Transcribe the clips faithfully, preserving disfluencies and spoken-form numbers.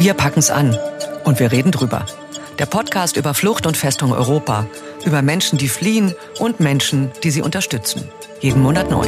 Wir packen's an und wir reden drüber. Der Podcast über Flucht und Festung Europa, über Menschen, die fliehen und Menschen, die sie unterstützen. Jeden Monat neu.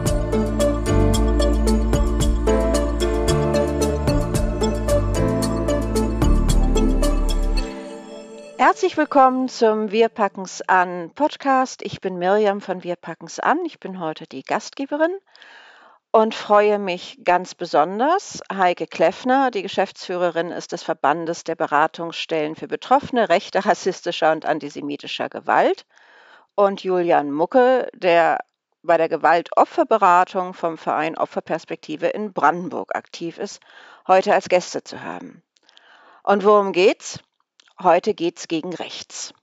Herzlich willkommen zum Wir packen's an Podcast. Ich bin Miriam von Wir packen's an. Ich bin heute die Gastgeberin und freue mich ganz besonders. Heike Kleffner, die Geschäftsführerin ist des Verbandes der Beratungsstellen für Betroffene rechter, rassistischer und antisemitischer Gewalt, und Julian Mucke, der bei der Gewaltopferberatung vom Verein Opferperspektive in Brandenburg aktiv ist, heute als Gäste zu haben. Und worum geht's? Heute geht's gegen rechts.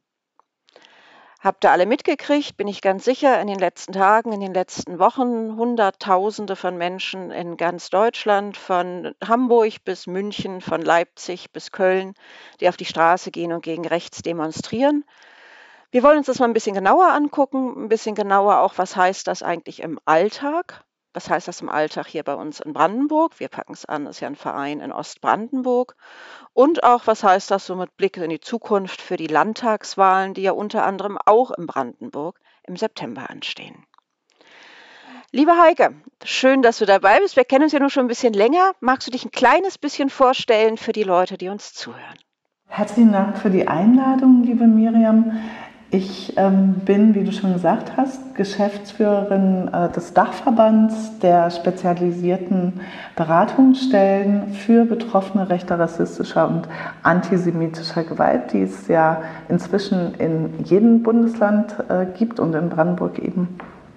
Habt ihr alle mitgekriegt, bin ich ganz sicher, in den letzten Tagen, in den letzten Wochen, Hunderttausende von Menschen in ganz Deutschland, von Hamburg bis München, von Leipzig bis Köln, die auf die Straße gehen und gegen rechts demonstrieren. Wir wollen uns das mal ein bisschen genauer angucken, ein bisschen genauer auch, was heißt das eigentlich im Alltag? Was heißt das im Alltag hier bei uns in Brandenburg? Wir packen's an, ist ja ein Verein in Ostbrandenburg. Und auch, was heißt das so mit Blick in die Zukunft für die Landtagswahlen, die ja unter anderem auch in Brandenburg im September anstehen. Liebe Heike, schön, dass du dabei bist. Wir kennen uns ja nur schon ein bisschen länger. Magst du dich ein kleines bisschen vorstellen für die Leute, die uns zuhören? Herzlichen Dank für die Einladung, liebe Miriam. Ich ähm, bin, wie du schon gesagt hast, Geschäftsführerin äh, des Dachverbands der spezialisierten Beratungsstellen für Betroffene rechter, rassistischer und antisemitischer Gewalt, die es ja inzwischen in jedem Bundesland äh, gibt und in Brandenburg eben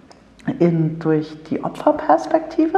in, durch die Opferperspektive.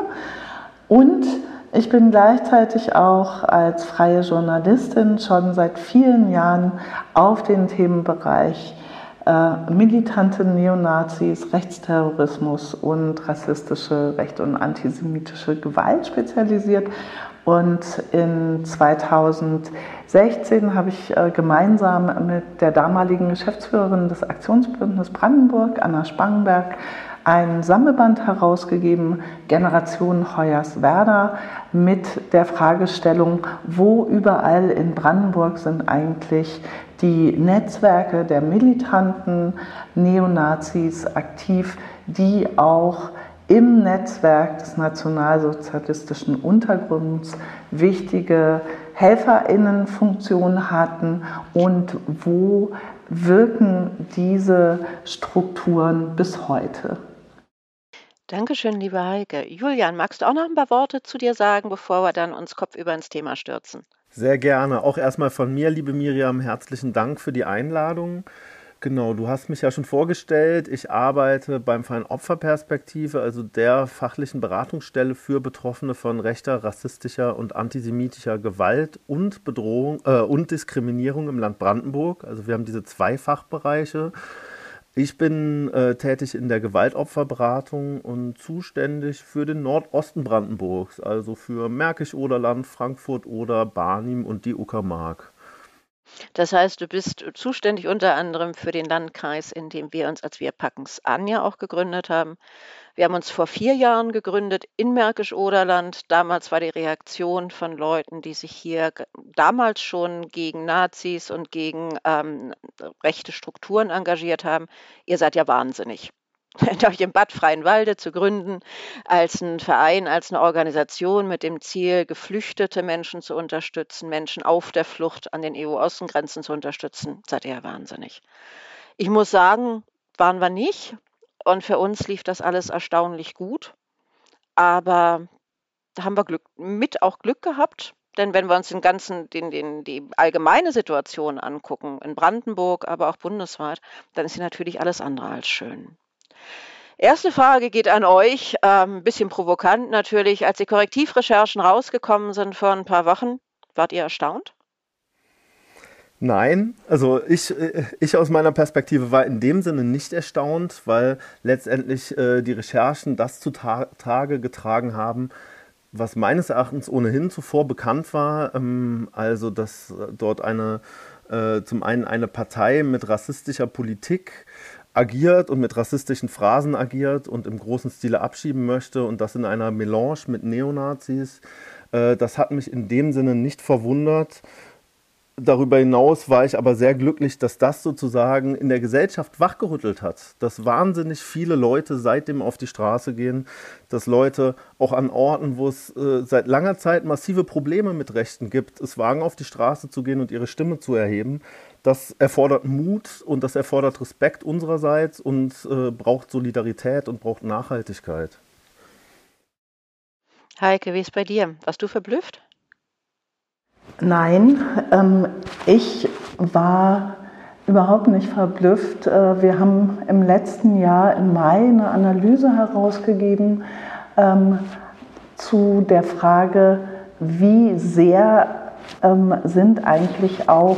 Und ich bin gleichzeitig auch als freie Journalistin schon seit vielen Jahren auf den Themenbereich Äh, militante Neonazis, Rechtsterrorismus und rassistische, rechte und antisemitische Gewalt spezialisiert. Und in zweitausendsechzehn habe ich äh, gemeinsam mit der damaligen Geschäftsführerin des Aktionsbündnisses Brandenburg, Anna Spangenberg, ein Sammelband herausgegeben, Generation Hoyerswerda, mit der Fragestellung, wo überall in Brandenburg sind eigentlich die Netzwerke der militanten Neonazis aktiv, die auch im Netzwerk des nationalsozialistischen Untergrunds wichtige HelferInnenfunktionen hatten und wo wirken diese Strukturen bis heute. Dankeschön, liebe Heike. Julian, magst du auch noch ein paar Worte zu dir sagen, bevor wir dann uns kopfüber ins Thema stürzen? Sehr gerne. Auch erstmal von mir, liebe Miriam, herzlichen Dank für die Einladung. Genau, du hast mich ja schon vorgestellt. Ich arbeite beim Verein Opferperspektive, also der fachlichen Beratungsstelle für Betroffene von rechter, rassistischer und antisemitischer Gewalt und Bedrohung äh, und Diskriminierung im Land Brandenburg. Also wir haben diese zwei Fachbereiche. Ich bin äh, tätig in der Gewaltopferberatung und zuständig für den Nordosten Brandenburgs, also für Märkisch-Oderland, Frankfurt-Oder, Barnim und die Uckermark. Das heißt, du bist zuständig unter anderem für den Landkreis, in dem wir uns als Wir packen's an ja auch gegründet haben. Wir haben uns vor vier Jahren gegründet in Märkisch-Oderland. Damals war die Reaktion von Leuten, die sich hier ge- damals schon gegen Nazis und gegen ähm, rechte Strukturen engagiert haben: Ihr seid ja wahnsinnig. Euch im Bad Freienwalde zu gründen als ein Verein, als eine Organisation mit dem Ziel, geflüchtete Menschen zu unterstützen, Menschen auf der Flucht an den E U-Außengrenzen zu unterstützen, seid ihr ja wahnsinnig. Ich muss sagen, waren wir nicht. Und für uns lief das alles erstaunlich gut. Aber da haben wir Glück, mit auch Glück gehabt. Denn wenn wir uns den ganzen, den, den, die allgemeine Situation angucken, in Brandenburg, aber auch bundesweit, dann ist sie natürlich alles andere als schön. Erste Frage geht an euch, ähm, ein bisschen provokant natürlich. Als die Korrektivrecherchen rausgekommen sind vor ein paar Wochen, wart ihr erstaunt? Nein, also ich, äh, ich aus meiner Perspektive war in dem Sinne nicht erstaunt, weil letztendlich äh, die Recherchen das zutage getragen haben, was meines Erachtens ohnehin zuvor bekannt war, ähm, also dass äh, dort eine äh, zum einen eine Partei mit rassistischer Politik agiert und mit rassistischen Phrasen agiert und im großen Stile abschieben möchte und das in einer Melange mit Neonazis. Das hat mich in dem Sinne nicht verwundert. Darüber hinaus war ich aber sehr glücklich, dass das sozusagen in der Gesellschaft wachgerüttelt hat. Dass wahnsinnig viele Leute seitdem auf die Straße gehen, dass Leute auch an Orten, wo es äh, seit langer Zeit massive Probleme mit Rechten gibt, es wagen, auf die Straße zu gehen und ihre Stimme zu erheben. Das erfordert Mut und das erfordert Respekt unsererseits und äh, braucht Solidarität und braucht Nachhaltigkeit. Heike, wie ist bei dir? Warst du verblüfft? Nein, ähm, ich war überhaupt nicht verblüfft. Äh, wir haben im letzten Jahr im Mai eine Analyse herausgegeben ähm, zu der Frage, wie sehr ähm, sind eigentlich auch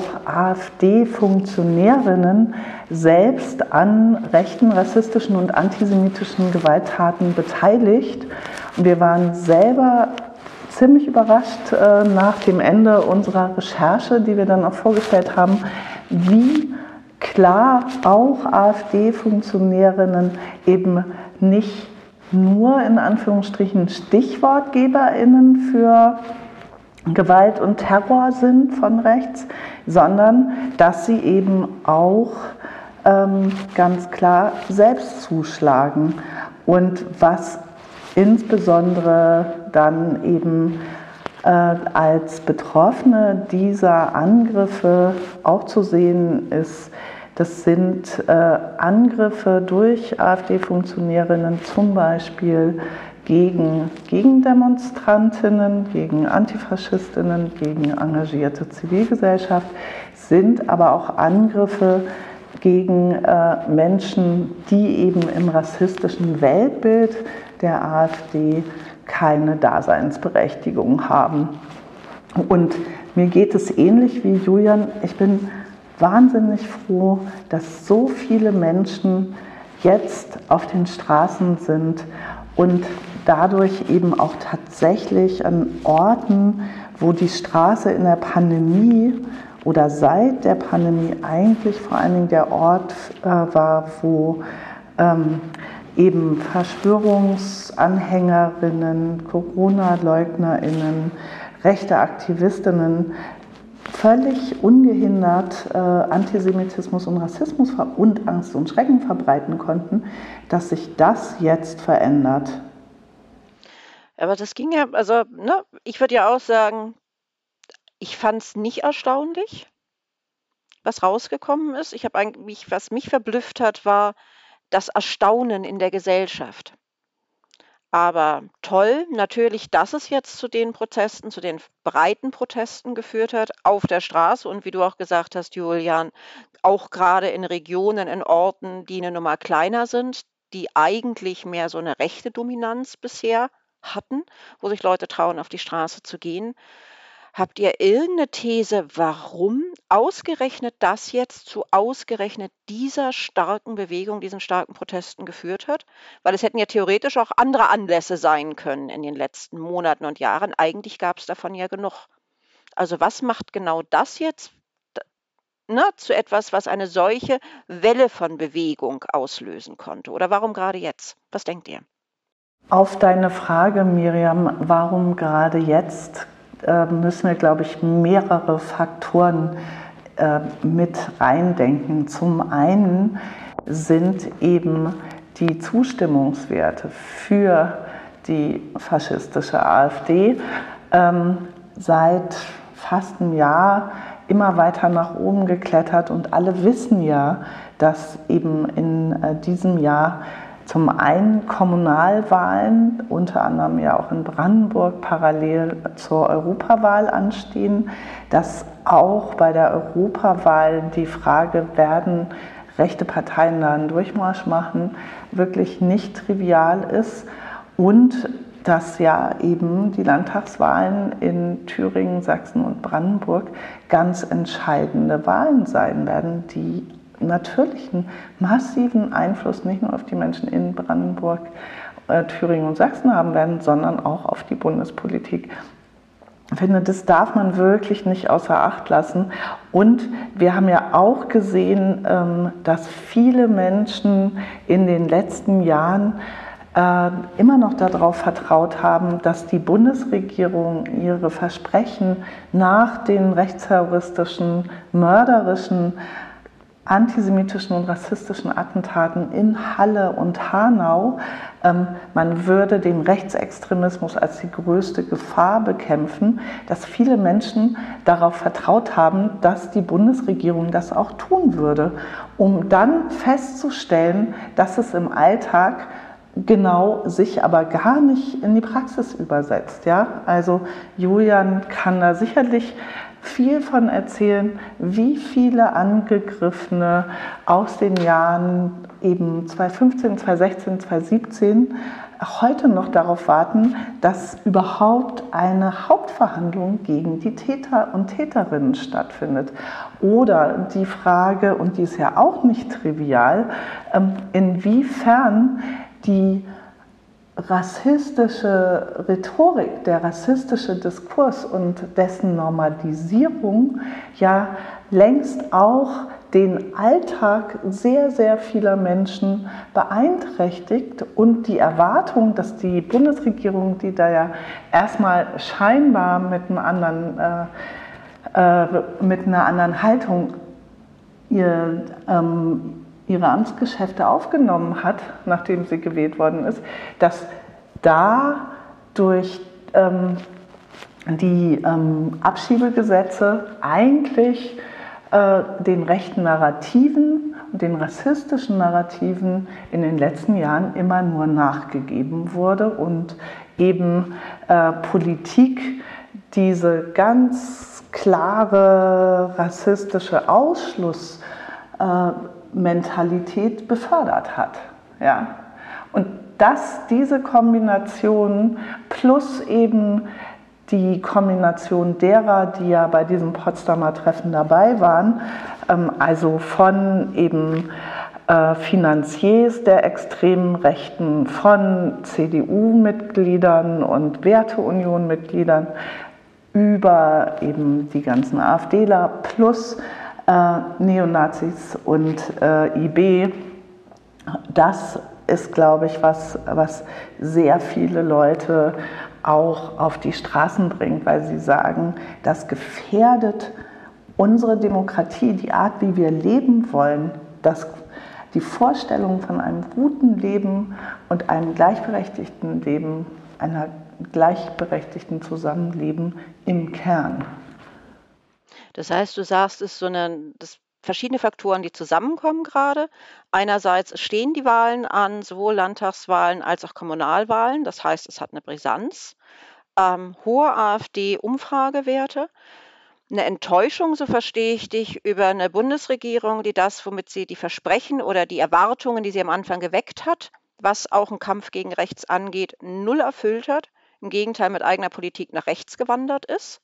AfD-Funktionärinnen selbst an rechten, rassistischen und antisemitischen Gewalttaten beteiligt. Und wir waren selber ziemlich überrascht äh, nach dem Ende unserer Recherche, die wir dann auch vorgestellt haben, wie klar auch AfD-Funktionärinnen eben nicht nur in Anführungsstrichen StichwortgeberInnen für Gewalt und Terror sind von rechts, sondern dass sie eben auch ähm, ganz klar selbst zuschlagen. Und was insbesondere dann eben äh, als Betroffene dieser Angriffe auch zu sehen ist, das sind äh, Angriffe durch AfD-Funktionärinnen zum Beispiel gegen Gegendemonstrantinnen, gegen Antifaschistinnen, gegen engagierte Zivilgesellschaft, sind aber auch Angriffe gegen äh, Menschen, die eben im rassistischen Weltbild der AfD keine Daseinsberechtigung haben. Und mir geht es ähnlich wie Julian. Ich bin wahnsinnig froh, dass so viele Menschen jetzt auf den Straßen sind und dadurch eben auch tatsächlich an Orten, wo die Straße in der Pandemie oder seit der Pandemie eigentlich vor allen Dingen der Ort äh, war, wo ähm, eben Verschwörungsanhängerinnen, Corona-LeugnerInnen, rechte Aktivistinnen völlig ungehindert äh, Antisemitismus und Rassismus und Angst und Schrecken verbreiten konnten, dass sich das jetzt verändert. Aber das ging ja, also ne, ich würde ja auch sagen, ich fand es nicht erstaunlich, was rausgekommen ist. Ich habe eigentlich, was mich verblüfft hat, war das Erstaunen in der Gesellschaft. Aber toll, natürlich, dass es jetzt zu den Protesten, zu den breiten Protesten geführt hat, auf der Straße und wie du auch gesagt hast, Julian, auch gerade in Regionen, in Orten, die eine Nummer kleiner sind, die eigentlich mehr so eine rechte Dominanz bisher hatten, wo sich Leute trauen, auf die Straße zu gehen. Habt ihr irgendeine These, warum ausgerechnet das jetzt zu ausgerechnet dieser starken Bewegung, diesen starken Protesten geführt hat? Weil es hätten ja theoretisch auch andere Anlässe sein können in den letzten Monaten und Jahren. Eigentlich gab es davon ja genug. Also was macht genau das jetzt ne, zu etwas, was eine solche Welle von Bewegung auslösen konnte? Oder warum gerade jetzt? Was denkt ihr? Auf deine Frage, Miriam, warum gerade jetzt, müssen wir, glaube ich, mehrere Faktoren äh, mit reindenken. Zum einen sind eben die Zustimmungswerte für die faschistische AfD ähm, seit fast einem Jahr immer weiter nach oben geklettert und alle wissen ja, dass eben in äh, diesem Jahr zum einen Kommunalwahlen, unter anderem ja auch in Brandenburg, parallel zur Europawahl anstehen, dass auch bei der Europawahl die Frage, werden rechte Parteien da einen Durchmarsch machen, wirklich nicht trivial ist und dass ja eben die Landtagswahlen in Thüringen, Sachsen und Brandenburg ganz entscheidende Wahlen sein werden, die natürlich einen massiven Einfluss nicht nur auf die Menschen in Brandenburg, äh, Thüringen und Sachsen haben werden, sondern auch auf die Bundespolitik. Ich finde, das darf man wirklich nicht außer Acht lassen. Und wir haben ja auch gesehen, ähm, dass viele Menschen in den letzten Jahren äh, immer noch darauf vertraut haben, dass die Bundesregierung ihre Versprechen nach den rechtsterroristischen, mörderischen, antisemitischen und rassistischen Attentaten in Halle und Hanau, ähm, man würde den Rechtsextremismus als die größte Gefahr bekämpfen, dass viele Menschen darauf vertraut haben, dass die Bundesregierung das auch tun würde, um dann festzustellen, dass es im Alltag genau sich aber gar nicht in die Praxis übersetzt. Ja? Also Julian kann da sicherlich viel von erzählen, wie viele Angegriffene aus den Jahren eben zweitausendfünfzehn, zweitausendsechzehn, zweitausendsiebzehn heute noch darauf warten, dass überhaupt eine Hauptverhandlung gegen die Täter und Täterinnen stattfindet. Oder die Frage, und die ist ja auch nicht trivial, inwiefern die rassistische Rhetorik, der rassistische Diskurs und dessen Normalisierung ja längst auch den Alltag sehr, sehr vieler Menschen beeinträchtigt und die Erwartung, dass die Bundesregierung, die da ja erstmal scheinbar mit einem anderen, äh, äh, mit einer anderen Haltung ihr ähm, ihre Amtsgeschäfte aufgenommen hat, nachdem sie gewählt worden ist, dass da durch ähm, die ähm, Abschiebegesetze eigentlich äh, den rechten Narrativen und den rassistischen Narrativen in den letzten Jahren immer nur nachgegeben wurde und eben äh, Politik diese ganz klare rassistische Ausschluss äh, Mentalität befördert hat. Ja? Und dass diese Kombination plus eben die Kombination derer, die ja bei diesem Potsdamer Treffen dabei waren, ähm, also von eben äh, Finanziers der extremen Rechten, von C D U-Mitgliedern und Werteunion-Mitgliedern über eben die ganzen AfDler plus Äh, Neonazis und äh, I B, das ist, glaube ich, was, was sehr viele Leute auch auf die Straßen bringt, weil sie sagen, das gefährdet unsere Demokratie, die Art, wie wir leben wollen, das, die Vorstellung von einem guten Leben und einem gleichberechtigten Leben, einer gleichberechtigten Zusammenleben im Kern. Das heißt, du sagst, es ist so eine, das verschiedene Faktoren, die zusammenkommen gerade. Einerseits stehen die Wahlen an, sowohl Landtagswahlen als auch Kommunalwahlen. Das heißt, es hat eine Brisanz. Ähm, hohe AfD-Umfragewerte. Eine Enttäuschung, so verstehe ich dich, über eine Bundesregierung, die das, womit sie die Versprechen oder die Erwartungen, die sie am Anfang geweckt hat, was auch einen Kampf gegen rechts angeht, null erfüllt hat. Im Gegenteil, mit eigener Politik nach rechts gewandert ist.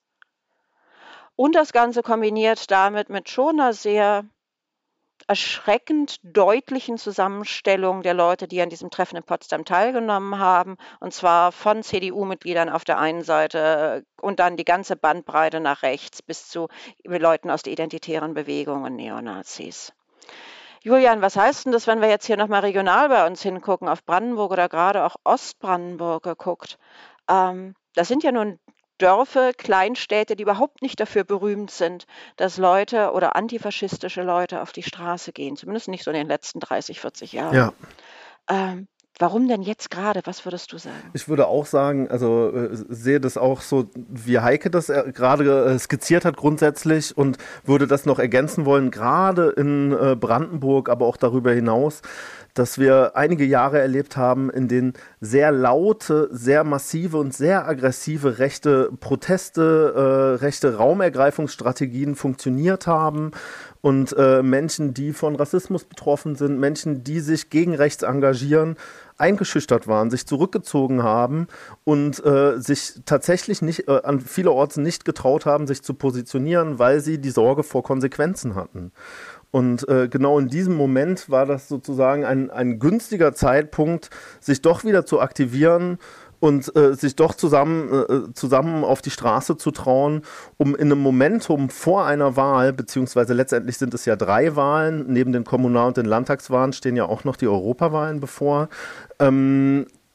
Und das Ganze kombiniert damit mit schon einer sehr erschreckend deutlichen Zusammenstellung der Leute, die an diesem Treffen in Potsdam teilgenommen haben, und zwar von C D U-Mitgliedern auf der einen Seite und dann die ganze Bandbreite nach rechts bis zu Leuten aus der identitären Bewegung und Neonazis. Julian, was heißt denn das, wenn wir jetzt hier nochmal regional bei uns hingucken, auf Brandenburg oder gerade auch Ostbrandenburg geguckt? Ähm, das sind ja nun Dörfer, Kleinstädte, die überhaupt nicht dafür berühmt sind, dass Leute oder antifaschistische Leute auf die Straße gehen. Zumindest nicht so in den letzten dreißig, vierzig Jahren. Ja. Ähm, warum denn jetzt gerade? Was würdest du sagen? Ich würde auch sagen, also äh, sehe das auch so, wie Heike das äh, gerade äh, skizziert hat grundsätzlich und würde das noch ergänzen wollen, gerade in äh, Brandenburg, aber auch darüber hinaus, dass wir einige Jahre erlebt haben, in denen sehr laute, sehr massive und sehr aggressive rechte Proteste, äh, rechte Raumergreifungsstrategien funktioniert haben und äh, Menschen, die von Rassismus betroffen sind, Menschen, die sich gegen rechts engagieren, eingeschüchtert waren, sich zurückgezogen haben und äh, sich tatsächlich nicht äh, an vielerorts nicht getraut haben, sich zu positionieren, weil sie die Sorge vor Konsequenzen hatten. Und äh, genau in diesem Moment war das sozusagen ein, ein günstiger Zeitpunkt, sich doch wieder zu aktivieren und äh, sich doch zusammen, äh, zusammen auf die Straße zu trauen, um in einem Momentum vor einer Wahl, beziehungsweise letztendlich sind es ja drei Wahlen, neben den Kommunal- und den Landtagswahlen stehen ja auch noch die Europawahlen bevor, ähm,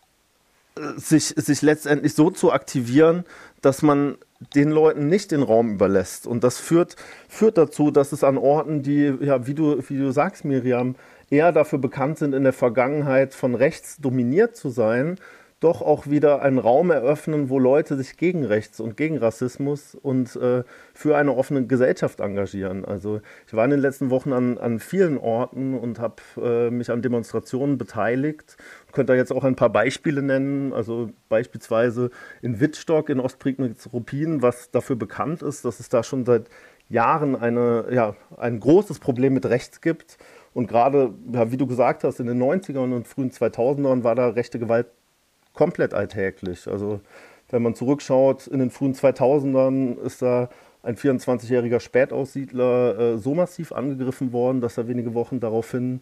sich, sich letztendlich so zu aktivieren, dass man den Leuten nicht den Raum überlässt. Und das führt, führt dazu, dass es an Orten, die, ja, wie du, wie du sagst, Miriam, eher dafür bekannt sind, in der Vergangenheit von rechts dominiert zu sein, doch auch wieder einen Raum eröffnen, wo Leute sich gegen Rechts und gegen Rassismus und äh, für eine offene Gesellschaft engagieren. Also ich war in den letzten Wochen an, an vielen Orten und habe äh, mich an Demonstrationen beteiligt. Ich könnte da jetzt auch ein paar Beispiele nennen. Also beispielsweise in Wittstock in Ostprignitz-Ruppin, was dafür bekannt ist, dass es da schon seit Jahren eine, ja, ein großes Problem mit rechts gibt. Und gerade, ja, wie du gesagt hast, in den neunzigern und frühen zweitausendern war da rechte Gewalt komplett alltäglich. Also wenn man zurückschaut, in den frühen zweitausendern ist da ein vierundzwanzigjähriger Spätaussiedler äh, so massiv angegriffen worden, dass er wenige Wochen daraufhin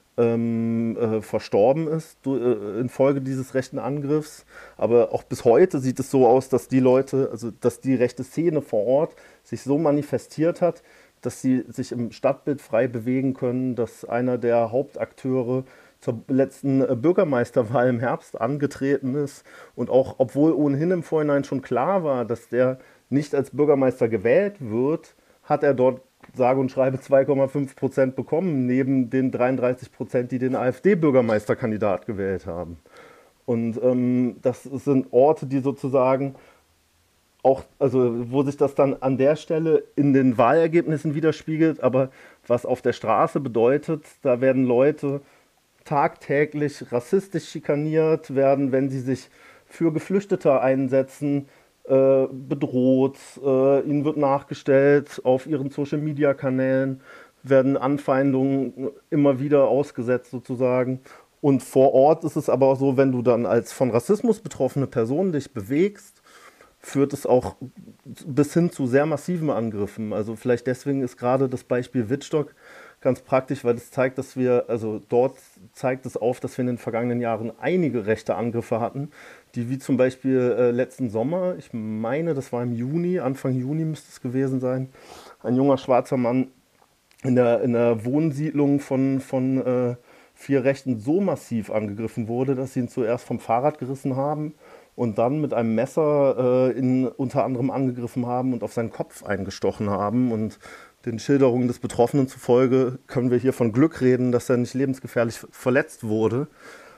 ähm, äh, verstorben ist du, äh, infolge dieses rechten Angriffs. Aber auch bis heute sieht es so aus, dass die Leute, also dass die rechte Szene vor Ort sich so manifestiert hat, dass sie sich im Stadtbild frei bewegen können, dass einer der Hauptakteure zur letzten Bürgermeisterwahl im Herbst angetreten ist und auch, obwohl ohnehin im Vorhinein schon klar war, dass der nicht als Bürgermeister gewählt wird, hat er dort sage und schreibe zwei Komma fünf Prozent bekommen, neben den dreiunddreißig Prozent, die den AfD-Bürgermeisterkandidat gewählt haben. Und ähm, das sind Orte, die sozusagen auch, also wo sich das dann an der Stelle in den Wahlergebnissen widerspiegelt, aber was auf der Straße bedeutet, da werden Leute tagtäglich rassistisch schikaniert werden, wenn sie sich für Geflüchtete einsetzen, äh, bedroht, äh, ihnen wird nachgestellt auf ihren Social-Media-Kanälen, werden Anfeindungen immer wieder ausgesetzt sozusagen. Und vor Ort ist es aber auch so, wenn du dann als von Rassismus betroffene Person dich bewegst, führt es auch bis hin zu sehr massiven Angriffen. Also vielleicht deswegen ist gerade das Beispiel Wittstock ganz praktisch, weil das zeigt, dass wir, also dort zeigt es auf, dass wir in den vergangenen Jahren einige rechte Angriffe hatten, die wie zum Beispiel äh, letzten Sommer, ich meine, das war im Juni, Anfang Juni müsste es gewesen sein, ein junger schwarzer Mann in der, in der Wohnsiedlung von, von äh, vier Rechten so massiv angegriffen wurde, dass sie ihn zuerst vom Fahrrad gerissen haben und dann mit einem Messer äh, ihn unter anderem angegriffen haben und auf seinen Kopf eingestochen haben. Und den Schilderungen des Betroffenen zufolge können wir hier von Glück reden, dass er nicht lebensgefährlich verletzt wurde.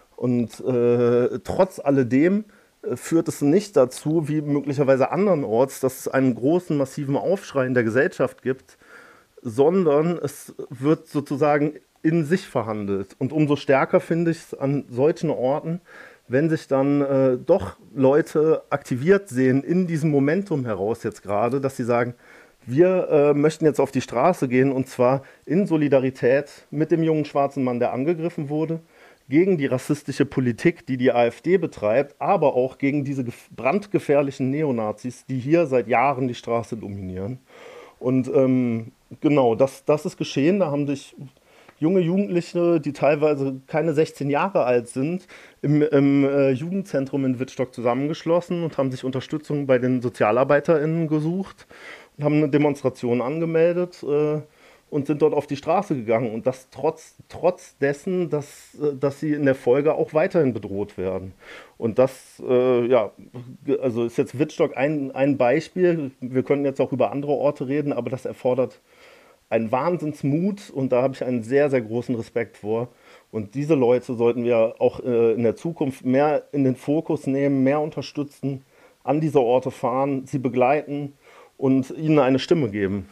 Und äh, trotz alledem äh, führt es nicht dazu, wie möglicherweise andernorts, dass es einen großen, massiven Aufschrei in der Gesellschaft gibt, sondern es wird sozusagen in sich verhandelt. Und umso stärker finde ich es an solchen Orten, wenn sich dann äh, doch Leute aktiviert sehen in diesem Momentum heraus jetzt gerade, dass sie sagen, wir äh, möchten jetzt auf die Straße gehen und zwar in Solidarität mit dem jungen schwarzen Mann, der angegriffen wurde, gegen die rassistische Politik, die die AfD betreibt, aber auch gegen diese brandgefährlichen Neonazis, die hier seit Jahren die Straße dominieren. Und ähm, genau, das, das ist geschehen. Da haben sich junge Jugendliche, die teilweise keine sechzehn Jahre alt sind, im, im äh, Jugendzentrum in Wittstock zusammengeschlossen und haben sich Unterstützung bei den SozialarbeiterInnen gesucht. Haben eine Demonstration angemeldet äh, und sind dort auf die Straße gegangen. Und das trotz, trotz dessen, dass, äh, dass sie in der Folge auch weiterhin bedroht werden. Und das äh, ja, also ist jetzt Wittstock ein, ein Beispiel. Wir können jetzt auch über andere Orte reden, aber das erfordert einen Wahnsinnsmut und da habe ich einen sehr, sehr großen Respekt vor. Und diese Leute sollten wir auch äh, in der Zukunft mehr in den Fokus nehmen, mehr unterstützen, an diese Orte fahren, sie begleiten und ihnen eine Stimme geben.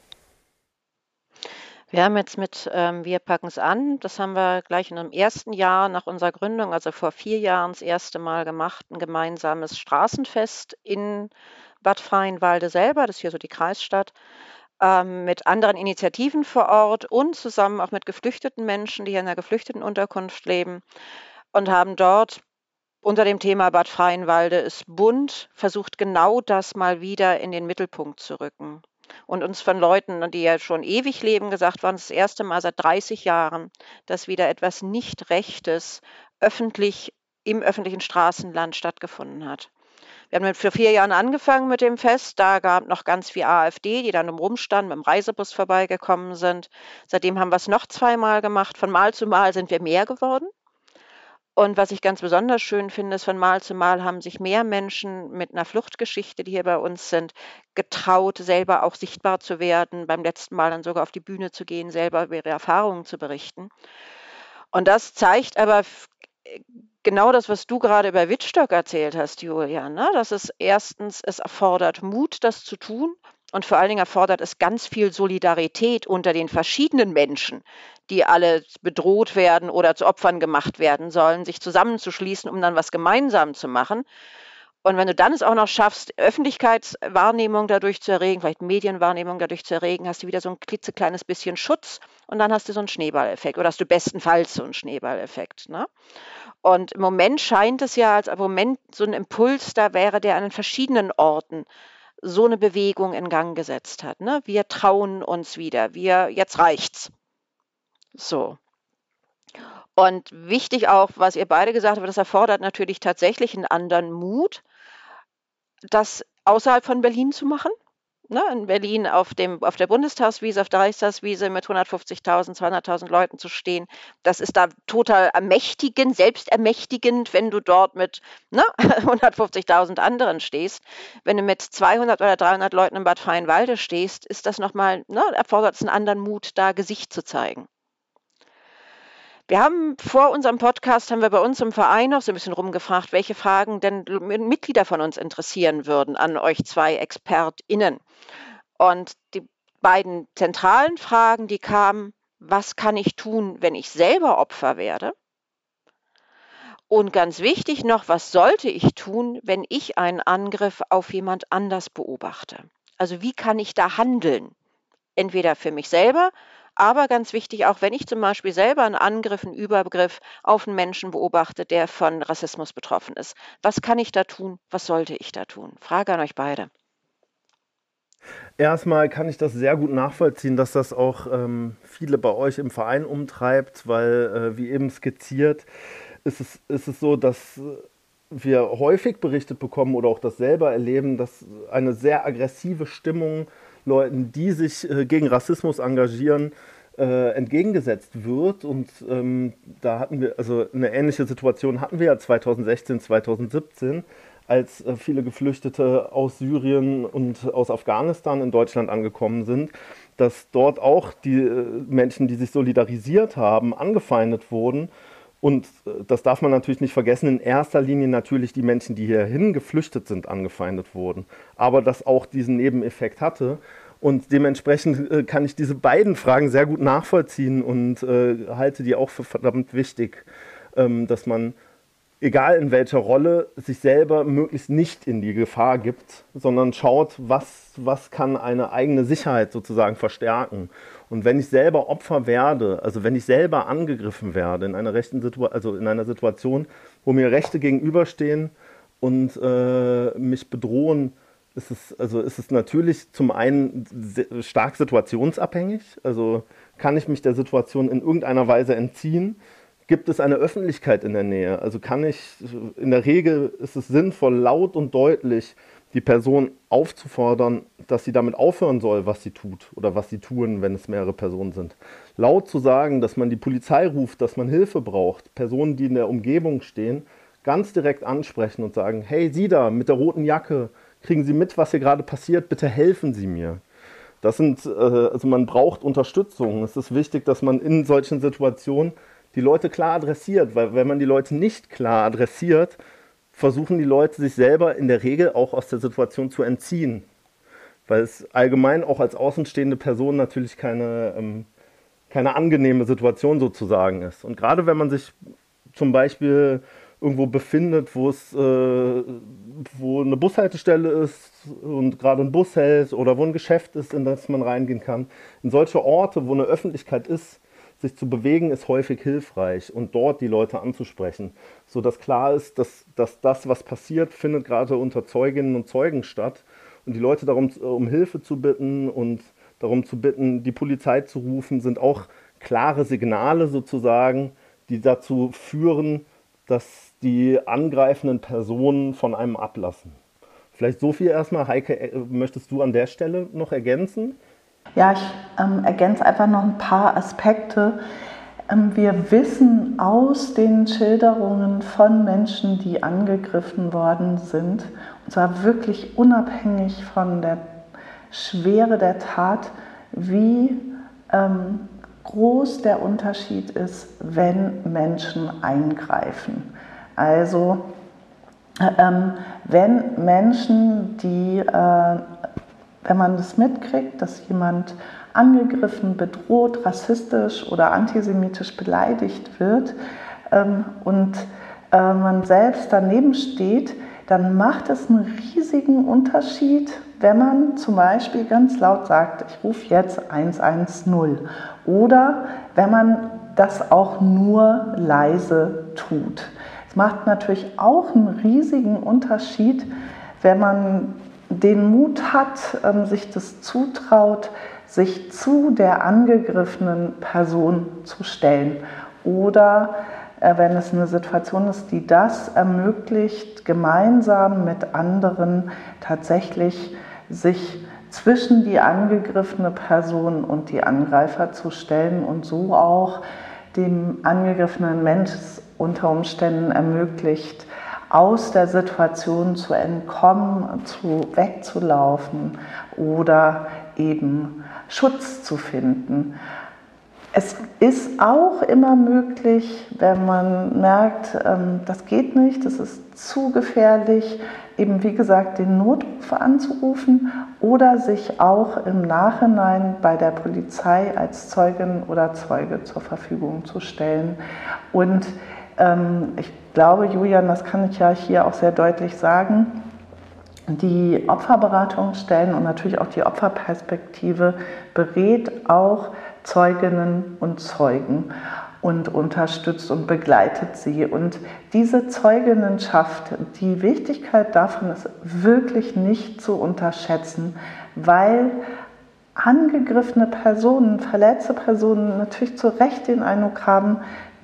Wir haben jetzt mit ähm, Wir packen es an, das haben wir gleich in dem ersten Jahr nach unserer Gründung, also vor vier Jahren das erste Mal gemacht, ein gemeinsames Straßenfest in Bad Freienwalde selber, das ist hier so die Kreisstadt, ähm, mit anderen Initiativen vor Ort und zusammen auch mit geflüchteten Menschen, die hier in einer Geflüchtetenunterkunft leben und haben dort unter dem Thema Bad Freienwalde ist bunt, versucht genau das mal wieder in den Mittelpunkt zu rücken. Und uns von Leuten, die ja schon ewig leben, gesagt worden, das erste Mal seit dreißig Jahren, dass wieder etwas Nicht-Rechtes öffentlich im öffentlichen Straßenland stattgefunden hat. Wir haben mit vor vier Jahren angefangen mit dem Fest. Da gab noch ganz viel AfD, die dann rumstanden, mit dem Reisebus vorbeigekommen sind. Seitdem haben wir es noch zweimal gemacht. Von Mal zu Mal sind wir mehr geworden. Und was ich ganz besonders schön finde, ist, von Mal zu Mal haben sich mehr Menschen mit einer Fluchtgeschichte, die hier bei uns sind, getraut, selber auch sichtbar zu werden, beim letzten Mal dann sogar auf die Bühne zu gehen, selber über ihre Erfahrungen zu berichten. Und das zeigt aber f- genau das, was du gerade über Wittstock erzählt hast, Julia, ne? Das ist erstens, es erfordert Mut, das zu tun. Und vor allen Dingen erfordert es ganz viel Solidarität unter den verschiedenen Menschen, die alle bedroht werden oder zu Opfern gemacht werden sollen, sich zusammenzuschließen, um dann was gemeinsam zu machen. Und wenn du dann es auch noch schaffst, Öffentlichkeitswahrnehmung dadurch zu erregen, vielleicht Medienwahrnehmung dadurch zu erregen, hast du wieder so ein klitzekleines bisschen Schutz und dann hast du so einen Schneeballeffekt oder hast du bestenfalls so einen Schneeballeffekt, ne? Und im Moment scheint es ja, als im Moment so ein Impuls da wäre, der an verschiedenen Orten so eine Bewegung in Gang gesetzt hat, ne? Wir trauen uns wieder, wir, jetzt reicht's. So. Und wichtig auch, was ihr beide gesagt habt, das erfordert natürlich tatsächlich einen anderen Mut, das außerhalb von Berlin zu machen. Ne, in Berlin auf dem, auf der Bundestagswiese, auf der Reichstagswiese mit hundertfünfzigtausend, zweihunderttausend Leuten zu stehen, das ist da total ermächtigend, selbstermächtigend, wenn du dort mit ne, hundertfünfzigtausend anderen stehst. Wenn du mit zweihundert oder dreihundert Leuten in Bad Freienwalde stehst, ist das nochmal, ne, erfordert es einen anderen Mut, da Gesicht zu zeigen. Wir haben vor unserem Podcast, haben wir bei uns im Verein noch so ein bisschen rumgefragt, welche Fragen denn Mitglieder von uns interessieren würden an euch zwei ExpertInnen. Und die beiden zentralen Fragen, die kamen, was kann ich tun, wenn ich selber Opfer werde? Und ganz wichtig noch, was sollte ich tun, wenn ich einen Angriff auf jemand anders beobachte? Also wie kann ich da handeln? Entweder für mich selber, aber ganz wichtig auch, wenn ich zum Beispiel selber einen Angriff, einen Übergriff auf einen Menschen beobachte, der von Rassismus betroffen ist. Was kann ich da tun? Was sollte ich da tun? Frage an euch beide. Erstmal kann ich das sehr gut nachvollziehen, dass das auch ähm, viele bei euch im Verein umtreibt, weil, äh, wie eben skizziert, ist es, ist es so, dass wir häufig berichtet bekommen oder auch das selber erleben, dass eine sehr aggressive Stimmung Leuten, die sich äh, gegen Rassismus engagieren, äh, entgegengesetzt wird. Und ähm, da hatten wir, also eine ähnliche Situation hatten wir ja zweitausendsechzehn, zweitausendsiebzehn, als äh, viele Geflüchtete aus Syrien und aus Afghanistan in Deutschland angekommen sind, dass dort auch die äh, Menschen, die sich solidarisiert haben, angefeindet wurden. Und äh, das darf man natürlich nicht vergessen, in erster Linie natürlich die Menschen, die hierhin geflüchtet sind, angefeindet wurden. Aber das auch diesen Nebeneffekt hatte. Und dementsprechend äh, kann ich diese beiden Fragen sehr gut nachvollziehen und äh, halte die auch für verdammt wichtig, ähm, dass man, egal in welcher Rolle, sich selber möglichst nicht in die Gefahr gibt, sondern schaut, was, was kann eine eigene Sicherheit sozusagen verstärken. Und wenn ich selber Opfer werde, also wenn ich selber angegriffen werde in einer rechten Situa- also in einer Situation, wo mir Rechte gegenüberstehen und äh, mich bedrohen, ist es, also ist es natürlich zum einen stark situationsabhängig. Also kann ich mich der Situation in irgendeiner Weise entziehen? Gibt es eine Öffentlichkeit in der Nähe? Also kann ich, in der Regel ist es sinnvoll, laut und deutlich die Person aufzufordern, dass sie damit aufhören soll, was sie tut oder was sie tun, wenn es mehrere Personen sind. Laut zu sagen, dass man die Polizei ruft, dass man Hilfe braucht, Personen, die in der Umgebung stehen, ganz direkt ansprechen und sagen, hey, Sie da mit der roten Jacke, kriegen Sie mit, was hier gerade passiert, bitte helfen Sie mir. Das sind, äh, also man braucht Unterstützung. Es ist wichtig, dass man in solchen Situationen die Leute klar adressiert, weil wenn man die Leute nicht klar adressiert, versuchen die Leute sich selber in der Regel auch aus der Situation zu entziehen. Weil es allgemein auch als außenstehende Person natürlich keine, ähm, keine angenehme Situation sozusagen ist. Und gerade wenn man sich zum Beispiel irgendwo befindet, wo es äh, wo eine Bushaltestelle ist und gerade ein Bus hält oder wo ein Geschäft ist, in das man reingehen kann. In solche Orte, wo eine Öffentlichkeit ist, sich zu bewegen, ist häufig hilfreich und dort die Leute anzusprechen, sodass klar ist, dass, dass das, was passiert, findet gerade unter Zeuginnen und Zeugen statt und die Leute darum, um Hilfe zu bitten und darum zu bitten, die Polizei zu rufen, sind auch klare Signale sozusagen, die dazu führen, dass die angreifenden Personen von einem ablassen. Vielleicht so viel erstmal. Heike, möchtest du an der Stelle noch ergänzen? Ja, ich ähm, ergänze einfach noch ein paar Aspekte. Wir wissen aus den Schilderungen von Menschen, die angegriffen worden sind, und zwar wirklich unabhängig von der Schwere der Tat, wie ähm, groß der Unterschied ist, wenn Menschen eingreifen. Also ähm, wenn Menschen, die, äh, wenn man das mitkriegt, dass jemand angegriffen, bedroht, rassistisch oder antisemitisch beleidigt wird ähm, und äh, man selbst daneben steht, dann macht es einen riesigen Unterschied, wenn man zum Beispiel ganz laut sagt, ich rufe jetzt eins eins null, oder wenn man das auch nur leise tut. Es macht natürlich auch einen riesigen Unterschied, wenn man den Mut hat, sich das zutraut, sich zu der angegriffenen Person zu stellen. Oder wenn es eine Situation ist, die das ermöglicht, gemeinsam mit anderen tatsächlich sich zwischen die angegriffene Person und die Angreifer zu stellen und so auch dem angegriffenen Mensch unter Umständen ermöglicht, aus der Situation zu entkommen, zu, wegzulaufen oder eben Schutz zu finden. Es ist auch immer möglich, wenn man merkt, das geht nicht, das ist zu gefährlich, eben wie gesagt den Notruf anzurufen oder sich auch im Nachhinein bei der Polizei als Zeugin oder Zeuge zur Verfügung zu stellen. Und ähm, ich glaube, Julian, das kann ich ja hier auch sehr deutlich sagen, die Opferberatungsstellen und natürlich auch die Opferperspektive berät auch Zeuginnen und Zeugen und unterstützt und begleitet sie. Und diese Zeuginnenschaft, die Wichtigkeit davon ist wirklich nicht zu unterschätzen, weil angegriffene Personen, verletzte Personen natürlich zu Recht den Eindruck haben,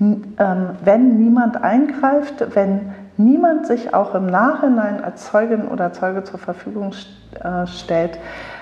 wenn niemand eingreift, wenn niemand sich auch im Nachhinein als Zeugin oder Zeuge zur Verfügung stellt,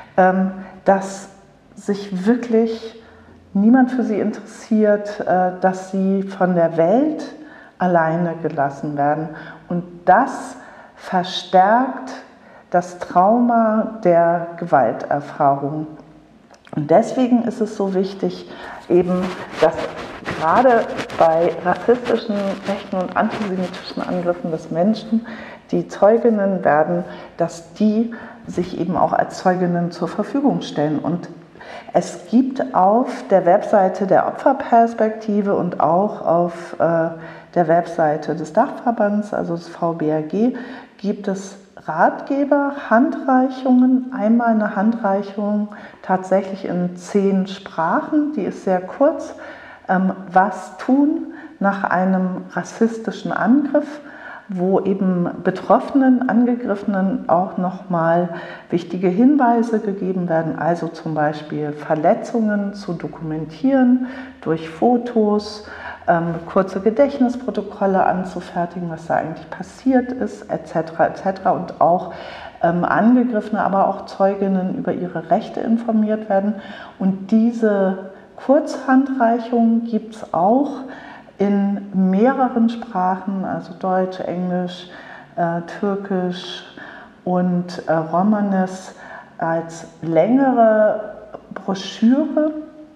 dass sich wirklich niemand für sie interessiert, dass sie von der Welt alleine gelassen werden. Und das verstärkt das Trauma der Gewalterfahrung. Und deswegen ist es so wichtig, eben, dass gerade bei rassistischen, rechten und antisemitischen Angriffen des Menschen, die Zeuginnen werden, dass die sich eben auch als Zeuginnen zur Verfügung stellen. Und es gibt auf der Webseite der Opferperspektive und auch auf äh, der Webseite des Dachverbands, also des V B R G, gibt es Ratgeber, Handreichungen, einmal eine Handreichung tatsächlich in zehn Sprachen, die ist sehr kurz, ähm, was tun nach einem rassistischen Angriff, wo eben Betroffenen, Angegriffenen auch nochmal wichtige Hinweise gegeben werden, also zum Beispiel Verletzungen zu dokumentieren durch Fotos, ähm, kurze Gedächtnisprotokolle anzufertigen, was da eigentlich passiert ist, et cetera et cetera und auch ähm, Angegriffene, aber auch Zeuginnen über ihre Rechte informiert werden. Und diese Kurzhandreichung gibt es auch in mehreren Sprachen, also Deutsch, Englisch, äh, Türkisch und äh, Romanes als längere Broschüre.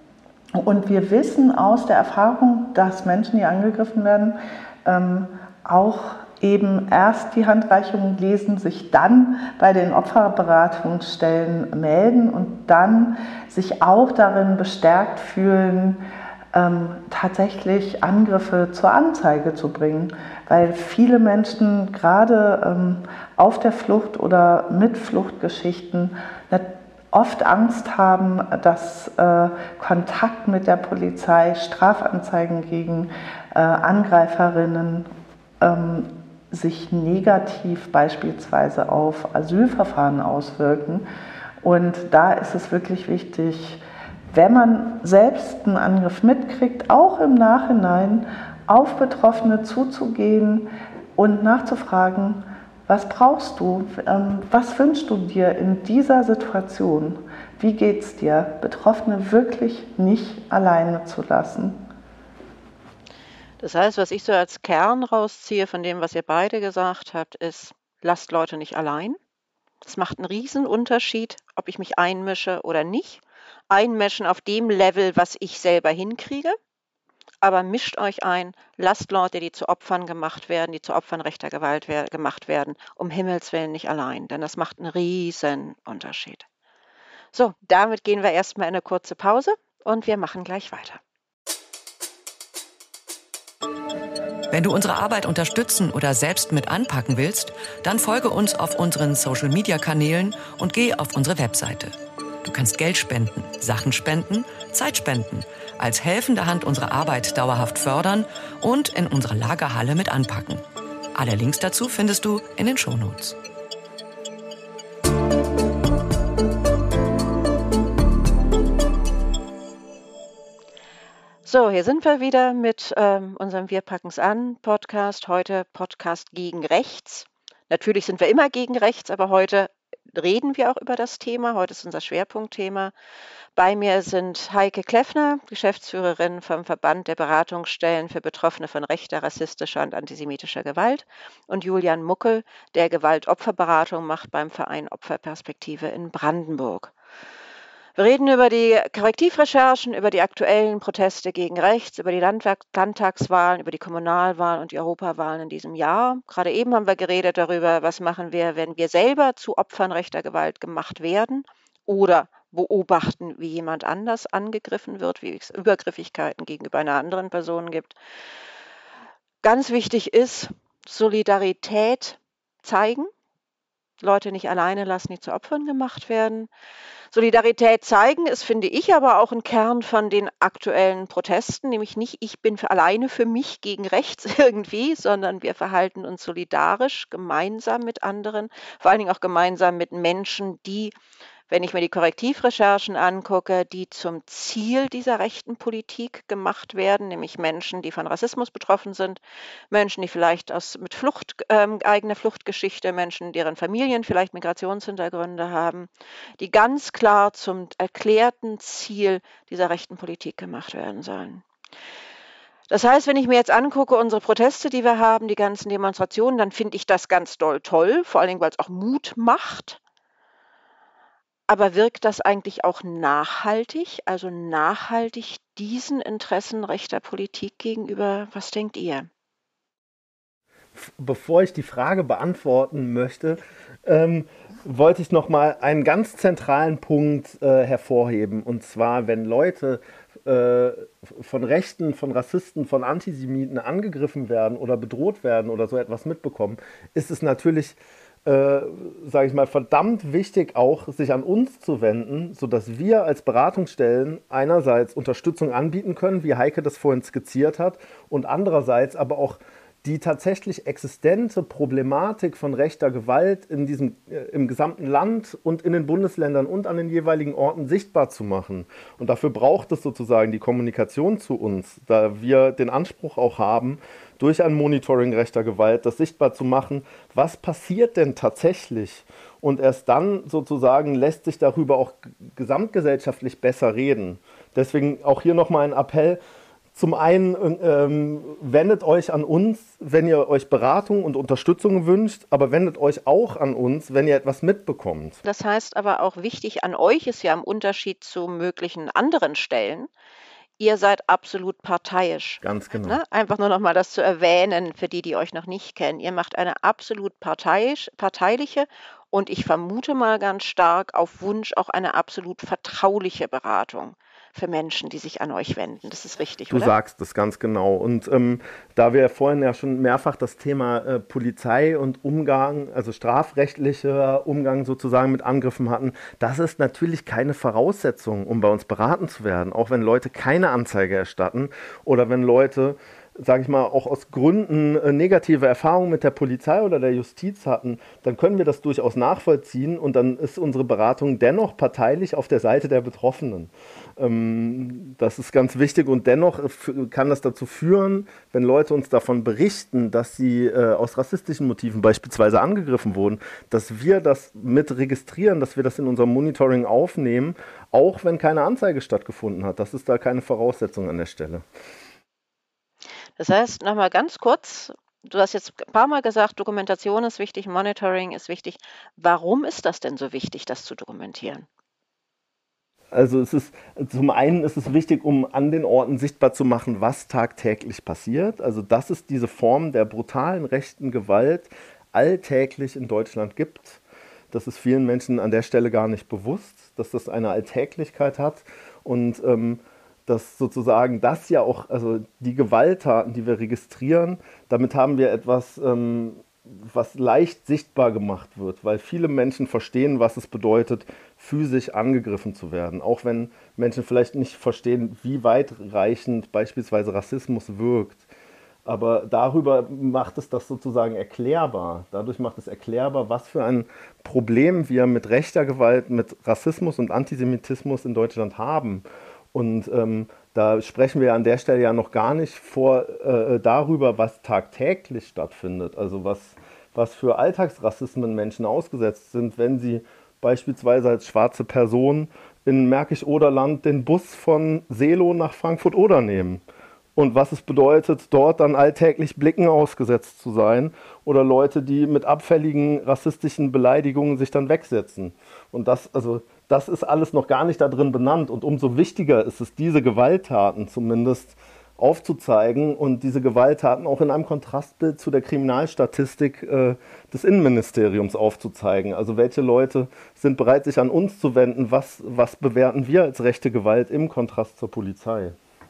Und wir wissen aus der Erfahrung, dass Menschen, die angegriffen werden, ähm, auch eben erst die Handreichung lesen, sich dann bei den Opferberatungsstellen melden und dann sich auch darin bestärkt fühlen, Ähm, tatsächlich Angriffe zur Anzeige zu bringen, weil viele Menschen gerade ähm, auf der Flucht oder mit Fluchtgeschichten oft Angst haben, dass äh, Kontakt mit der Polizei, Strafanzeigen gegen äh, Angreiferinnen ähm, sich negativ beispielsweise auf Asylverfahren auswirken. Und da ist es wirklich wichtig, wenn man selbst einen Angriff mitkriegt, auch im Nachhinein auf Betroffene zuzugehen und nachzufragen, was brauchst du, was wünschst du dir in dieser Situation, wie geht's dir, Betroffene wirklich nicht alleine zu lassen. Das heißt, was ich so als Kern rausziehe von dem, was ihr beide gesagt habt, ist, lasst Leute nicht allein. Es macht einen riesen Unterschied, ob ich mich einmische oder nicht. Einmischen auf dem Level, was ich selber hinkriege. Aber mischt euch ein, lasst Leute, die zu Opfern gemacht werden, die zu Opfern rechter Gewalt wer- gemacht werden, um Himmels Willen nicht allein, denn das macht einen riesen Unterschied. So, damit gehen wir erstmal in eine kurze Pause und wir machen gleich weiter. Wenn du unsere Arbeit unterstützen oder selbst mit anpacken willst, dann folge uns auf unseren Social-Media-Kanälen und geh auf unsere Webseite. Du kannst Geld spenden, Sachen spenden, Zeit spenden, als helfende Hand unsere Arbeit dauerhaft fördern und in unserer Lagerhalle mit anpacken. Alle Links dazu findest du in den Shownotes. So, hier sind wir wieder mit ähm, unserem Wir packen's an Podcast. Heute Podcast gegen Rechts. Natürlich sind wir immer gegen Rechts, aber heute reden wir auch über das Thema. Heute ist unser Schwerpunktthema. Bei mir sind Heike Kleffner, Geschäftsführerin vom Verband der Beratungsstellen für Betroffene von rechter, rassistischer und antisemitischer Gewalt, und Julian Muckel, der Gewaltopferberatung macht beim Verein Opferperspektive in Brandenburg. Wir reden über die Korrektivrecherchen, über die aktuellen Proteste gegen rechts, über die Landtag- Landtagswahlen, über die Kommunalwahlen und die Europawahlen in diesem Jahr. Gerade eben haben wir geredet darüber, was machen wir, wenn wir selber zu Opfern rechter Gewalt gemacht werden oder beobachten, wie jemand anders angegriffen wird, wie es Übergriffigkeiten gegenüber einer anderen Person gibt. Ganz wichtig ist Solidarität zeigen, Leute nicht alleine lassen, die zu Opfern gemacht werden. Solidarität zeigen ist, finde ich, aber auch ein Kern von den aktuellen Protesten, nämlich nicht, ich bin für alleine für mich gegen rechts irgendwie, sondern wir verhalten uns solidarisch gemeinsam mit anderen, vor allen Dingen auch gemeinsam mit Menschen, die, wenn ich mir die Korrektivrecherchen angucke, die zum Ziel dieser rechten Politik gemacht werden, nämlich Menschen, die von Rassismus betroffen sind, Menschen, die vielleicht aus, mit Flucht, ähm, eigener Fluchtgeschichte, Menschen, deren Familien vielleicht Migrationshintergründe haben, die ganz klar zum erklärten Ziel dieser rechten Politik gemacht werden sollen. Das heißt, wenn ich mir jetzt angucke, unsere Proteste, die wir haben, die ganzen Demonstrationen, dann finde ich das ganz doll toll, vor allen Dingen, weil es auch Mut macht. Aber wirkt das eigentlich auch nachhaltig, also nachhaltig diesen Interessen rechter Politik gegenüber? Was denkt ihr? Bevor ich die Frage beantworten möchte, ähm, wollte ich noch mal einen ganz zentralen Punkt äh, hervorheben. Und zwar, wenn Leute äh, von Rechten, von Rassisten, von Antisemiten angegriffen werden oder bedroht werden oder so etwas mitbekommen, ist es natürlich, äh, sage ich mal, verdammt wichtig, auch sich an uns zu wenden, sodass wir als Beratungsstellen einerseits Unterstützung anbieten können, wie Heike das vorhin skizziert hat, und andererseits aber auch die tatsächlich existente Problematik von rechter Gewalt in diesem, äh, im gesamten Land und in den Bundesländern und an den jeweiligen Orten sichtbar zu machen. Und dafür braucht es sozusagen die Kommunikation zu uns, da wir den Anspruch auch haben, durch ein Monitoring rechter Gewalt das sichtbar zu machen, was passiert denn tatsächlich? Und erst dann sozusagen lässt sich darüber auch gesamtgesellschaftlich besser reden. Deswegen auch hier nochmal ein Appell. Zum einen ähm, wendet euch an uns, wenn ihr euch Beratung und Unterstützung wünscht, aber wendet euch auch an uns, wenn ihr etwas mitbekommt. Das heißt aber auch, wichtig an euch ist ja im Unterschied zu möglichen anderen Stellen, ihr seid absolut parteiisch. Ganz genau. Ne? Einfach nur noch mal das zu erwähnen, für die, die euch noch nicht kennen. Ihr macht eine absolut parteiisch, parteiliche und ich vermute mal ganz stark auf Wunsch auch eine absolut vertrauliche Beratung für Menschen, die sich an euch wenden. Das ist richtig, Du oder? sagst das ganz genau. Und ähm, da wir vorhin ja schon mehrfach das Thema äh, Polizei und Umgang, also strafrechtlicher Umgang sozusagen mit Angriffen hatten, das ist natürlich keine Voraussetzung, um bei uns beraten zu werden. Auch wenn Leute keine Anzeige erstatten oder wenn Leute, sage ich mal, auch aus Gründen äh, negative Erfahrungen mit der Polizei oder der Justiz hatten, dann können wir das durchaus nachvollziehen und dann ist unsere Beratung dennoch parteilich auf der Seite der Betroffenen. Ähm, das ist ganz wichtig und dennoch f- kann das dazu führen, wenn Leute uns davon berichten, dass sie äh, aus rassistischen Motiven beispielsweise angegriffen wurden, dass wir das mit registrieren, dass wir das in unserem Monitoring aufnehmen, auch wenn keine Anzeige stattgefunden hat. Das ist da keine Voraussetzung an der Stelle. Das heißt, nochmal ganz kurz, du hast jetzt ein paar Mal gesagt, Dokumentation ist wichtig, Monitoring ist wichtig. Warum ist das denn so wichtig, das zu dokumentieren? Also es ist, zum einen ist es wichtig, um an den Orten sichtbar zu machen, was tagtäglich passiert. Also dass es diese Form der brutalen rechten Gewalt alltäglich in Deutschland gibt. Das ist vielen Menschen an der Stelle gar nicht bewusst, dass das eine Alltäglichkeit hat. Und ähm, dass sozusagen das ja auch, also die Gewalttaten, die wir registrieren, damit haben wir etwas, ähm, was leicht sichtbar gemacht wird, weil viele Menschen verstehen, was es bedeutet, physisch angegriffen zu werden. Auch wenn Menschen vielleicht nicht verstehen, wie weitreichend beispielsweise Rassismus wirkt. Aber darüber macht es das sozusagen erklärbar. Dadurch macht es erklärbar, was für ein Problem wir mit rechter Gewalt, mit Rassismus und Antisemitismus in Deutschland haben. Und ähm, da sprechen wir an der Stelle ja noch gar nicht vor, äh, darüber, was tagtäglich stattfindet. Also was, was für Alltagsrassismen Menschen ausgesetzt sind, wenn sie beispielsweise als schwarze Person in Märkisch-Oderland den Bus von Seelow nach Frankfurt-Oder nehmen. Und was es bedeutet, dort dann alltäglich Blicken ausgesetzt zu sein oder Leute, die mit abfälligen rassistischen Beleidigungen sich dann wegsetzen. Und das, also, das ist alles noch gar nicht da drin benannt. Und umso wichtiger ist es, diese Gewalttaten zumindest aufzuzeigen und diese Gewalttaten auch in einem Kontrastbild zu der Kriminalstatistik äh, des Innenministeriums aufzuzeigen. Also welche Leute sind bereit, sich an uns zu wenden, was, was bewerten wir als rechte Gewalt im Kontrast zur Polizei?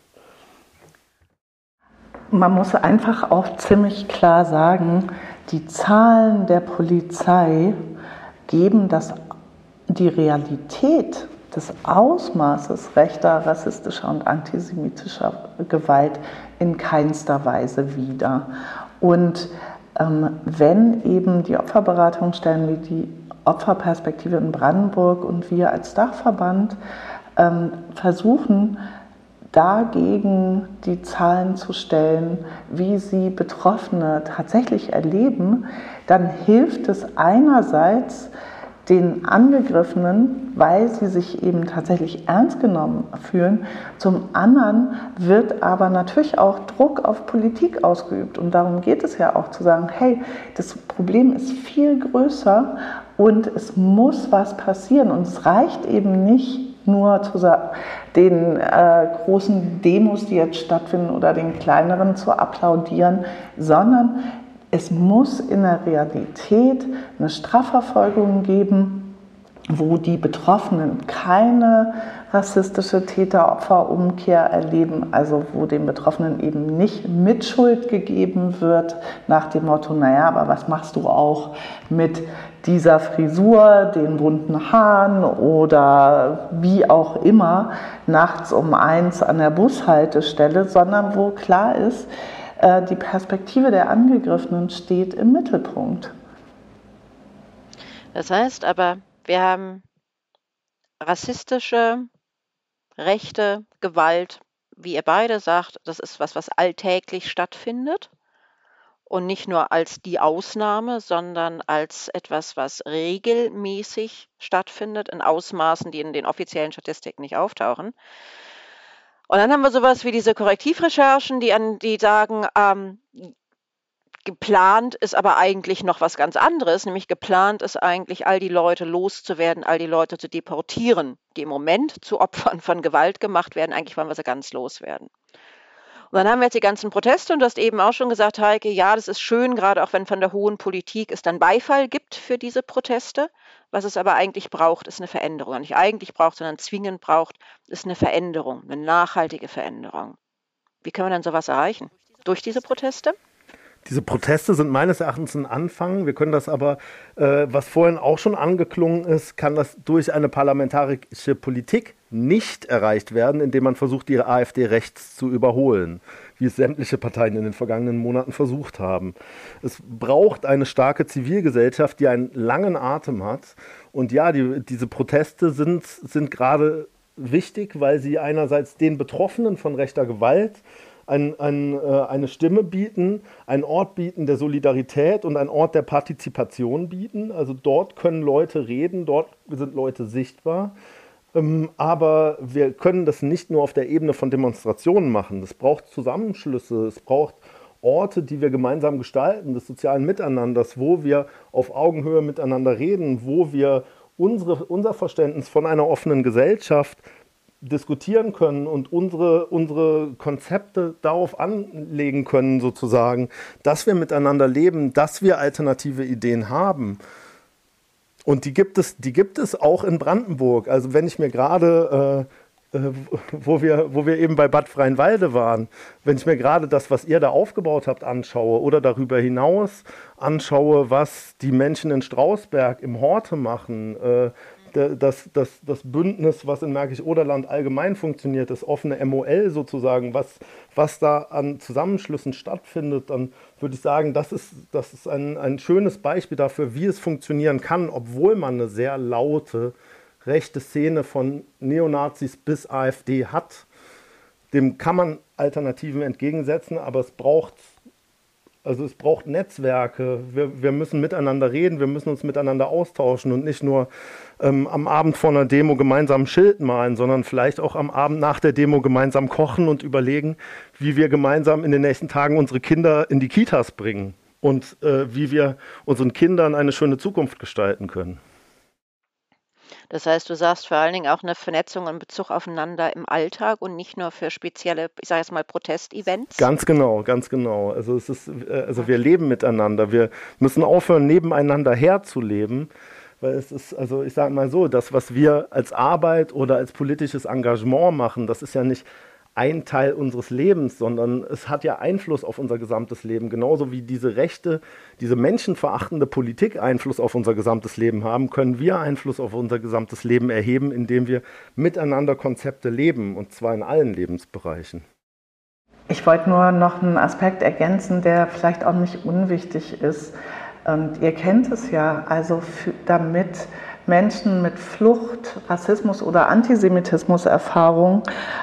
Man muss einfach auch ziemlich klar sagen, die Zahlen der Polizei geben das, die Realität des Ausmaßes rechter, rassistischer und antisemitischer Gewalt in keinster Weise wieder. Und ähm, wenn eben die Opferberatungsstellen wie die Opferperspektive in Brandenburg und wir als Dachverband ähm, versuchen, dagegen die Zahlen zu stellen, wie sie Betroffene tatsächlich erleben, dann hilft es einerseits den Angegriffenen, weil sie sich eben tatsächlich ernst genommen fühlen. Zum anderen wird aber natürlich auch Druck auf Politik ausgeübt. Und darum geht es ja auch zu sagen, hey, das Problem ist viel größer und es muss was passieren. Und es reicht eben nicht, nur zu den äh, großen Demos, die jetzt stattfinden, oder den kleineren zu applaudieren, sondern es muss in der Realität eine Strafverfolgung geben, wo die Betroffenen keine rassistische Täter-Opfer-Umkehr erleben, also wo den Betroffenen eben nicht Mitschuld gegeben wird nach dem Motto, naja, aber was machst du auch mit dieser Frisur, den bunten Haaren oder wie auch immer nachts um eins an der Bushaltestelle, sondern wo klar ist, die Perspektive der Angegriffenen steht im Mittelpunkt. Das heißt aber, wir haben rassistische, rechte Gewalt, wie ihr beide sagt, das ist was, was alltäglich stattfindet und nicht nur als die Ausnahme, sondern als etwas, was regelmäßig stattfindet in Ausmaßen, die in den offiziellen Statistiken nicht auftauchen. Und dann haben wir sowas wie diese Korrektivrecherchen, die, an, die sagen, ähm, geplant ist aber eigentlich noch was ganz anderes, nämlich geplant ist eigentlich, all die Leute loszuwerden, all die Leute zu deportieren, die im Moment zu Opfern von Gewalt gemacht werden. Eigentlich wollen wir sie ganz loswerden. Und dann haben wir jetzt die ganzen Proteste und du hast eben auch schon gesagt, Heike, ja, das ist schön, gerade auch wenn von der hohen Politik es dann Beifall gibt für diese Proteste. Was es aber eigentlich braucht, ist eine Veränderung. Und nicht eigentlich braucht, sondern zwingend braucht, ist eine Veränderung, eine nachhaltige Veränderung. Wie können wir dann sowas erreichen? Durch diese Proteste? Diese Proteste sind meines Erachtens ein Anfang. Wir können das aber, äh, was vorhin auch schon angeklungen ist, kann das durch eine parlamentarische Politik nicht erreicht werden, indem man versucht, die AfD rechts zu überholen, wie es sämtliche Parteien in den vergangenen Monaten versucht haben. Es braucht eine starke Zivilgesellschaft, die einen langen Atem hat. Und ja, die, diese Proteste sind, sind gerade wichtig, weil sie einerseits den Betroffenen von rechter Gewalt Ein, ein, äh, eine Stimme bieten, einen Ort bieten der Solidarität und einen Ort der Partizipation bieten. Also dort können Leute reden, dort sind Leute sichtbar. Aber wir können das nicht nur auf der Ebene von Demonstrationen machen. Es braucht Zusammenschlüsse, es braucht Orte, die wir gemeinsam gestalten, des sozialen Miteinanders, wo wir auf Augenhöhe miteinander reden, wo wir unsere, unser Verständnis von einer offenen Gesellschaft diskutieren können und unsere, unsere Konzepte darauf anlegen können, sozusagen, dass wir miteinander leben, dass wir alternative Ideen haben. Und die gibt es, die gibt es auch in Brandenburg. Also wenn ich mir gerade, äh, äh, wo wir, wo wir eben bei Bad Freienwalde waren, wenn ich mir gerade das, was ihr da aufgebaut habt, anschaue oder darüber hinaus anschaue, was die Menschen in Strausberg im Horte machen, äh, das, das, das Bündnis, was in Märkisch-Oderland allgemein funktioniert, das offene M O L sozusagen, was, was da an Zusammenschlüssen stattfindet, dann würde ich sagen, das ist, das ist ein, ein schönes Beispiel dafür, wie es funktionieren kann, obwohl man eine sehr laute rechte Szene von Neonazis bis AfD hat. Dem kann man Alternativen entgegensetzen, aber es braucht Also es braucht Netzwerke, wir, wir müssen miteinander reden, wir müssen uns miteinander austauschen und nicht nur ähm, am Abend vor einer Demo gemeinsam ein Schild malen, sondern vielleicht auch am Abend nach der Demo gemeinsam kochen und überlegen, wie wir gemeinsam in den nächsten Tagen unsere Kinder in die Kitas bringen und äh, wie wir unseren Kindern eine schöne Zukunft gestalten können. Das heißt, du sagst vor allen Dingen auch eine Vernetzung in Bezug aufeinander im Alltag und nicht nur für spezielle, ich sage jetzt mal, Protestevents? Ganz genau, ganz genau. Also es ist, also wir leben miteinander. Wir müssen aufhören, nebeneinander herzuleben, weil es ist, also ich sage mal so, das, was wir als Arbeit oder als politisches Engagement machen, das ist ja nicht ein Teil unseres Lebens, sondern es hat ja Einfluss auf unser gesamtes Leben. Genauso wie diese rechte, diese menschenverachtende Politik Einfluss auf unser gesamtes Leben haben, können wir Einfluss auf unser gesamtes Leben erheben, indem wir miteinander Konzepte leben, und zwar in allen Lebensbereichen. Ich wollte nur noch einen Aspekt ergänzen, der vielleicht auch nicht unwichtig ist. Und ihr kennt es ja, also für, damit Menschen mit Flucht, Rassismus oder Antisemitismus-Erfahrung,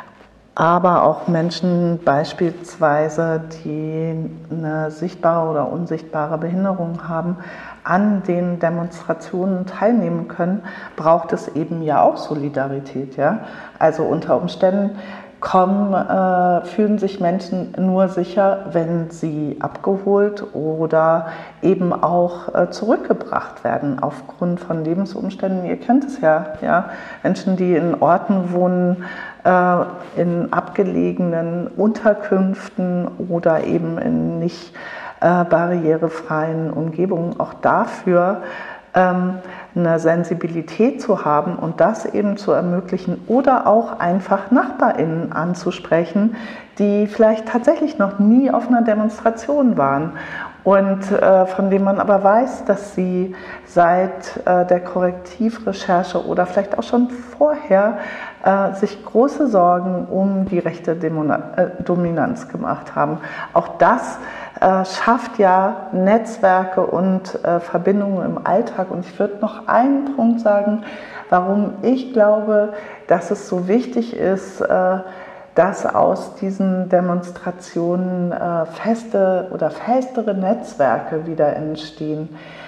aber auch Menschen beispielsweise, die eine sichtbare oder unsichtbare Behinderung haben, an den Demonstrationen teilnehmen können, braucht es eben ja auch Solidarität. Ja? Also unter Umständen kommen, äh, fühlen sich Menschen nur sicher, wenn sie abgeholt oder eben auch äh, zurückgebracht werden aufgrund von Lebensumständen. Ihr kennt es ja, ja? Menschen, die in Orten wohnen, äh, in abgelegenen Unterkünften oder eben in nicht äh, barrierefreien Umgebungen, auch dafür ähm, eine Sensibilität zu haben und das eben zu ermöglichen oder auch einfach NachbarInnen anzusprechen, die vielleicht tatsächlich noch nie auf einer Demonstration waren und äh, von denen man aber weiß, dass sie seit äh, der Korrektivrecherche oder vielleicht auch schon vorher äh, sich große Sorgen um die rechte Demona- äh, Dominanz gemacht haben. Auch das äh, schafft ja Netzwerke und äh, Verbindungen im Alltag. Und ich würde noch einen Punkt sagen, warum ich glaube, dass es so wichtig ist, äh, dass aus diesen Demonstrationen äh, feste oder festere Netzwerke wieder entstehen.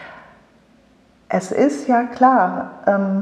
Es ist ja klar, ähm,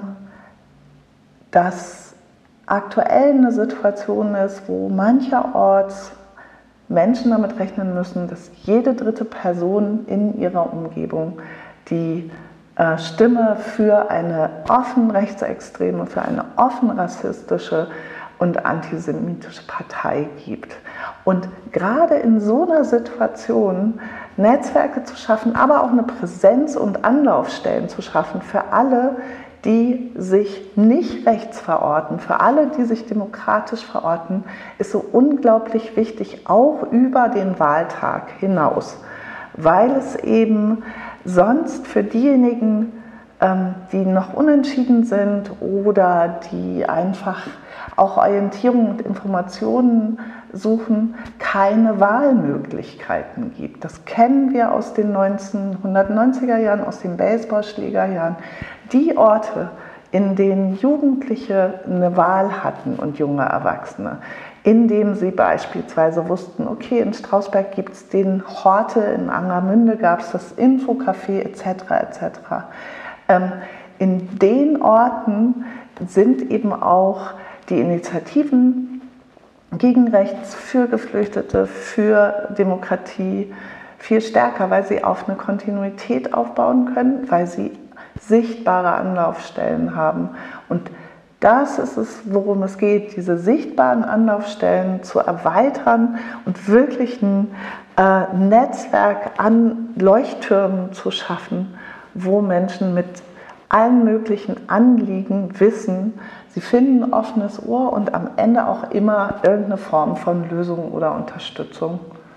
dass aktuell eine Situation ist, wo mancherorts Menschen damit rechnen müssen, dass jede dritte Person in ihrer Umgebung die äh, Stimme für eine offen rechtsextreme, für eine offen rassistische und antisemitische Partei gibt. Und gerade in so einer Situation Netzwerke zu schaffen, aber auch eine Präsenz und Anlaufstellen zu schaffen für alle, die sich nicht rechts verorten, für alle, die sich demokratisch verorten, ist so unglaublich wichtig, auch über den Wahltag hinaus, weil es eben sonst für diejenigen, die noch unentschieden sind oder die einfach auch Orientierung und Informationen suchen, keine Wahlmöglichkeiten gibt. Das kennen wir aus den neunzehnhundertneunziger Jahren, aus den Baseballschlägerjahren. Die Orte, in denen Jugendliche eine Wahl hatten und junge Erwachsene, indem sie beispielsweise wussten, okay, in Strausberg gibt es den Horte, in Angermünde gab es das Infocafé et cetera et cetera. Ähm, in den Orten sind eben auch die Initiativen gegen Rechts, für Geflüchtete, für Demokratie viel stärker, weil sie auf eine Kontinuität aufbauen können, weil sie sichtbare Anlaufstellen haben. Und das ist es, worum es geht, diese sichtbaren Anlaufstellen zu erweitern und wirklich ein äh, Netzwerk an Leuchttürmen zu schaffen, wo Menschen mit allen möglichen Anliegen wissen, sie finden ein offenes Ohr und am Ende auch immer irgendeine Form von Lösung oder Unterstützung.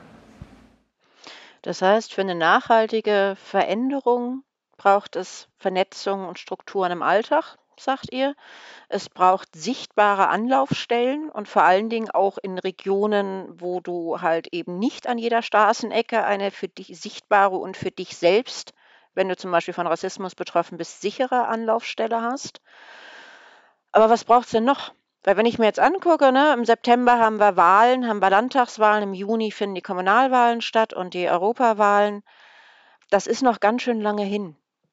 Das heißt, für eine nachhaltige Veränderung braucht es Vernetzung und Strukturen im Alltag, sagt ihr. Es braucht sichtbare Anlaufstellen und vor allen Dingen auch in Regionen, wo du halt eben nicht an jeder Straßenecke eine für dich sichtbare und für dich selbst, wenn du zum Beispiel von Rassismus betroffen bist, sichere Anlaufstelle hast. Aber was braucht es denn noch? Weil wenn ich mir jetzt angucke, ne, im September haben wir Wahlen, haben wir Landtagswahlen, im Juni finden die Kommunalwahlen statt und die Europawahlen. Das ist noch ganz schön lange hin.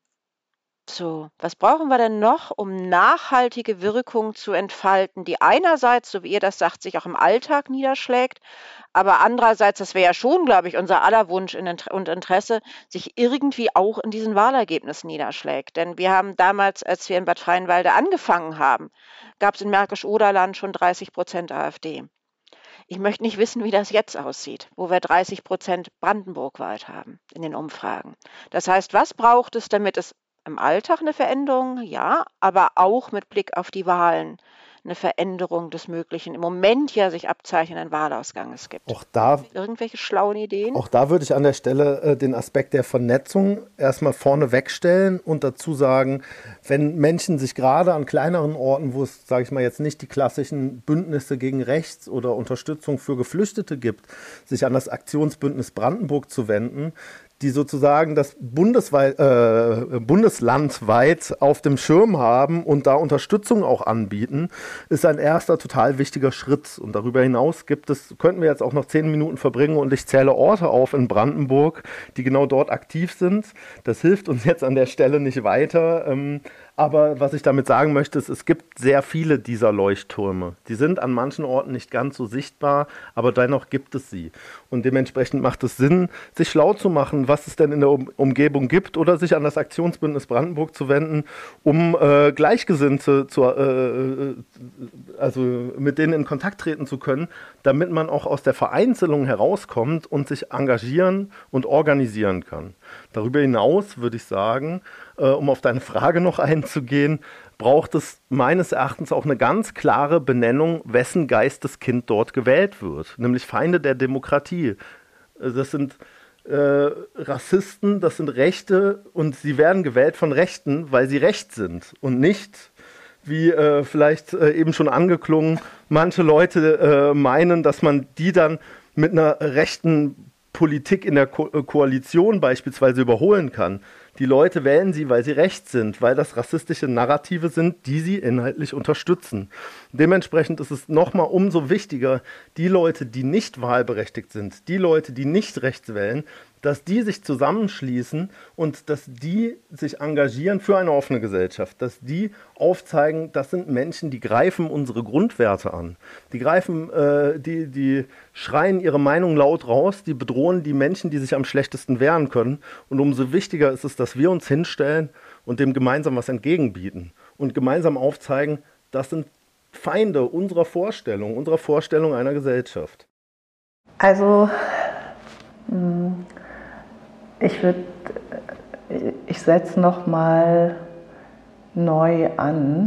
So, was brauchen wir denn noch, um nachhaltige Wirkung zu entfalten, die einerseits, so wie ihr das sagt, sich auch im Alltag niederschlägt, aber andererseits, das wäre ja schon, glaube ich, unser aller Wunsch und Interesse, sich irgendwie auch in diesen Wahlergebnissen niederschlägt. Denn wir haben damals, als wir in Bad Freienwalde angefangen haben, gab es in Märkisch-Oderland schon dreißig Prozent AfD. Ich möchte nicht wissen, wie das jetzt aussieht, wo wir dreißig Prozent brandenburgweit haben in den Umfragen. Das heißt, was braucht es, damit es im Alltag eine Veränderung, ja, aber auch mit Blick auf die Wahlen eine Veränderung des Möglichen im Moment ja sich abzeichnenden Wahlausganges gibt. Auch da, irgendwelche schlauen Ideen? Auch da würde ich an der Stelle äh, den Aspekt der Vernetzung erstmal vorne wegstellen und dazu sagen, wenn Menschen sich gerade an kleineren Orten, wo es, sage ich mal, jetzt nicht die klassischen Bündnisse gegen Rechts oder Unterstützung für Geflüchtete gibt, sich an das Aktionsbündnis Brandenburg zu wenden, die sozusagen das bundesweit, äh, bundeslandweit auf dem Schirm haben und da Unterstützung auch anbieten, ist ein erster total wichtiger Schritt. Und darüber hinaus gibt es, könnten wir jetzt auch noch zehn Minuten verbringen und ich zähle Orte auf in Brandenburg, die genau dort aktiv sind. Das hilft uns jetzt an der Stelle nicht weiter. Ähm, Aber was ich damit sagen möchte, ist, es gibt sehr viele dieser Leuchttürme. Die sind an manchen Orten nicht ganz so sichtbar, aber dennoch gibt es sie. Und dementsprechend macht es Sinn, sich schlau zu machen, was es denn in der um- Umgebung gibt oder sich an das Aktionsbündnis Brandenburg zu wenden, um äh, Gleichgesinnte zu, äh, also mit denen in Kontakt treten zu können, damit man auch aus der Vereinzelung herauskommt und sich engagieren und organisieren kann. Darüber hinaus würde ich sagen, äh, um auf deine Frage noch einzugehen, braucht es meines Erachtens auch eine ganz klare Benennung, wessen Geisteskind dort gewählt wird, nämlich Feinde der Demokratie. Das sind äh, Rassisten, das sind Rechte und sie werden gewählt von Rechten, weil sie recht sind und nicht, wie äh, vielleicht äh, eben schon angeklungen, manche Leute äh, meinen, dass man die dann mit einer rechten Politik in der Ko- Koalition beispielsweise überholen kann. Die Leute wählen sie, weil sie recht sind, weil das rassistische Narrative sind, die sie inhaltlich unterstützen. Dementsprechend ist es nochmal umso wichtiger, die Leute, die nicht wahlberechtigt sind, die Leute, die nicht rechts wählen, dass die sich zusammenschließen und dass die sich engagieren für eine offene Gesellschaft, dass die aufzeigen, das sind Menschen, die greifen unsere Grundwerte an. Die greifen, äh, die, die schreien ihre Meinung laut raus, die bedrohen die Menschen, die sich am schlechtesten wehren können. Und umso wichtiger ist es, dass wir uns hinstellen und dem gemeinsam was entgegenbieten und gemeinsam aufzeigen, das sind Feinde unserer Vorstellung, unserer Vorstellung einer Gesellschaft. Also, ich würde, ich setze noch mal neu an.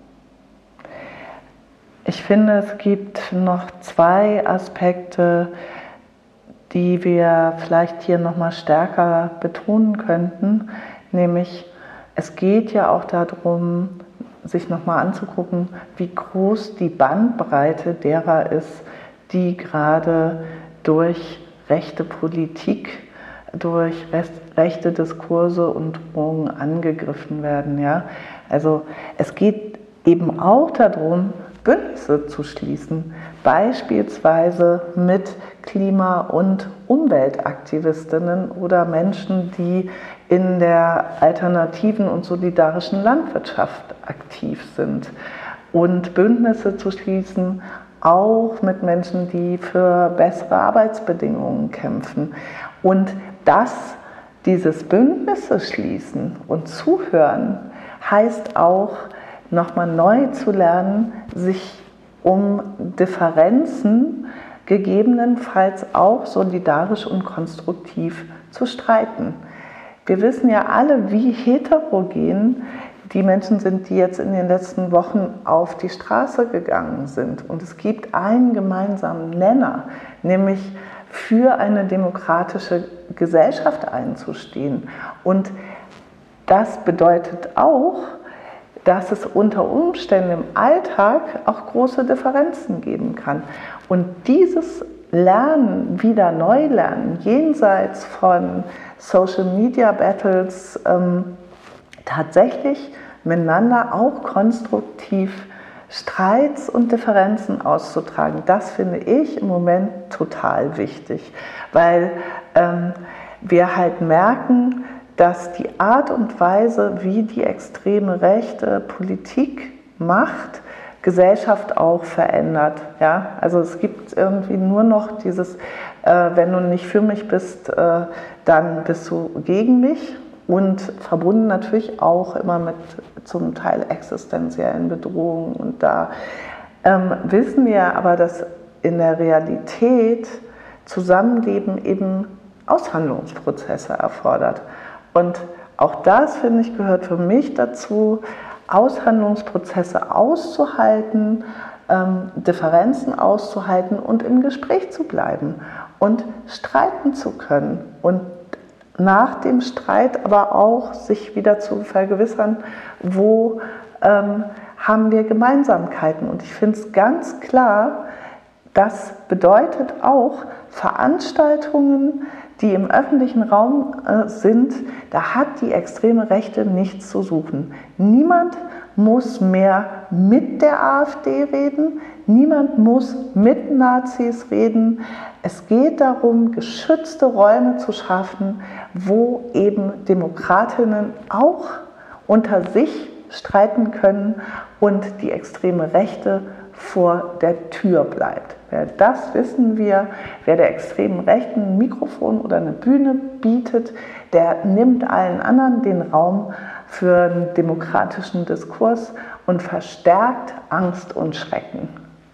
Ich finde, es gibt noch zwei Aspekte, die wir vielleicht hier noch mal stärker betonen könnten. Nämlich, es geht ja auch darum, sich noch mal anzugucken, wie groß die Bandbreite derer ist, die gerade durch rechte Politik, durch rechte Diskurse und Drohungen angegriffen werden. Ja? Also es geht eben auch darum, Bündnisse zu schließen, beispielsweise mit Klima- und Umweltaktivistinnen oder Menschen, die in der alternativen und solidarischen Landwirtschaft aktiv sind. Und Bündnisse zu schließen, auch mit Menschen, die für bessere Arbeitsbedingungen kämpfen. Und das, dieses Bündnisse schließen und zuhören, heißt auch, nochmal neu zu lernen, sich um Differenzen gegebenenfalls auch solidarisch und konstruktiv zu streiten. Wir wissen ja alle, wie heterogen die Menschen sind, die jetzt in den letzten Wochen auf die Straße gegangen sind. Und es gibt einen gemeinsamen Nenner, nämlich für eine demokratische Gesellschaft einzustehen. Und das bedeutet auch, dass es unter Umständen im Alltag auch große Differenzen geben kann. Und dieses Lernen, wieder neu lernen, jenseits von Social Media Battles, ähm, tatsächlich miteinander auch konstruktiv Streits und Differenzen auszutragen, das finde ich im Moment total wichtig, weil ähm, wir halt merken, dass die Art und Weise, wie die extreme Rechte Politik macht, Gesellschaft auch verändert. Ja? Also es gibt irgendwie nur noch dieses, äh, wenn du nicht für mich bist, äh, dann bist du gegen mich. Und verbunden natürlich auch immer mit zum Teil existenziellen Bedrohungen. Und da ähm, wissen wir aber, dass in der Realität Zusammenleben eben Aushandlungsprozesse erfordert. Und auch das, finde ich, gehört für mich dazu, Aushandlungsprozesse auszuhalten, ähm, Differenzen auszuhalten und im Gespräch zu bleiben und streiten zu können. Und nach dem Streit aber auch sich wieder zu vergewissern, wo ähm, haben wir Gemeinsamkeiten. Und ich finde es ganz klar, das bedeutet auch Veranstaltungen, die im öffentlichen Raum äh, sind, da hat die extreme Rechte nichts zu suchen. Niemand muss mehr mit der AfD reden, niemand muss mit Nazis reden. Es geht darum, geschützte Räume zu schaffen, wo eben Demokratinnen auch unter sich streiten können und die extreme Rechte vor der Tür bleibt. Wer das wissen wir, wer der extremen Rechten ein Mikrofon oder eine Bühne bietet, der nimmt allen anderen den Raum für einen demokratischen Diskurs und verstärkt Angst und Schrecken.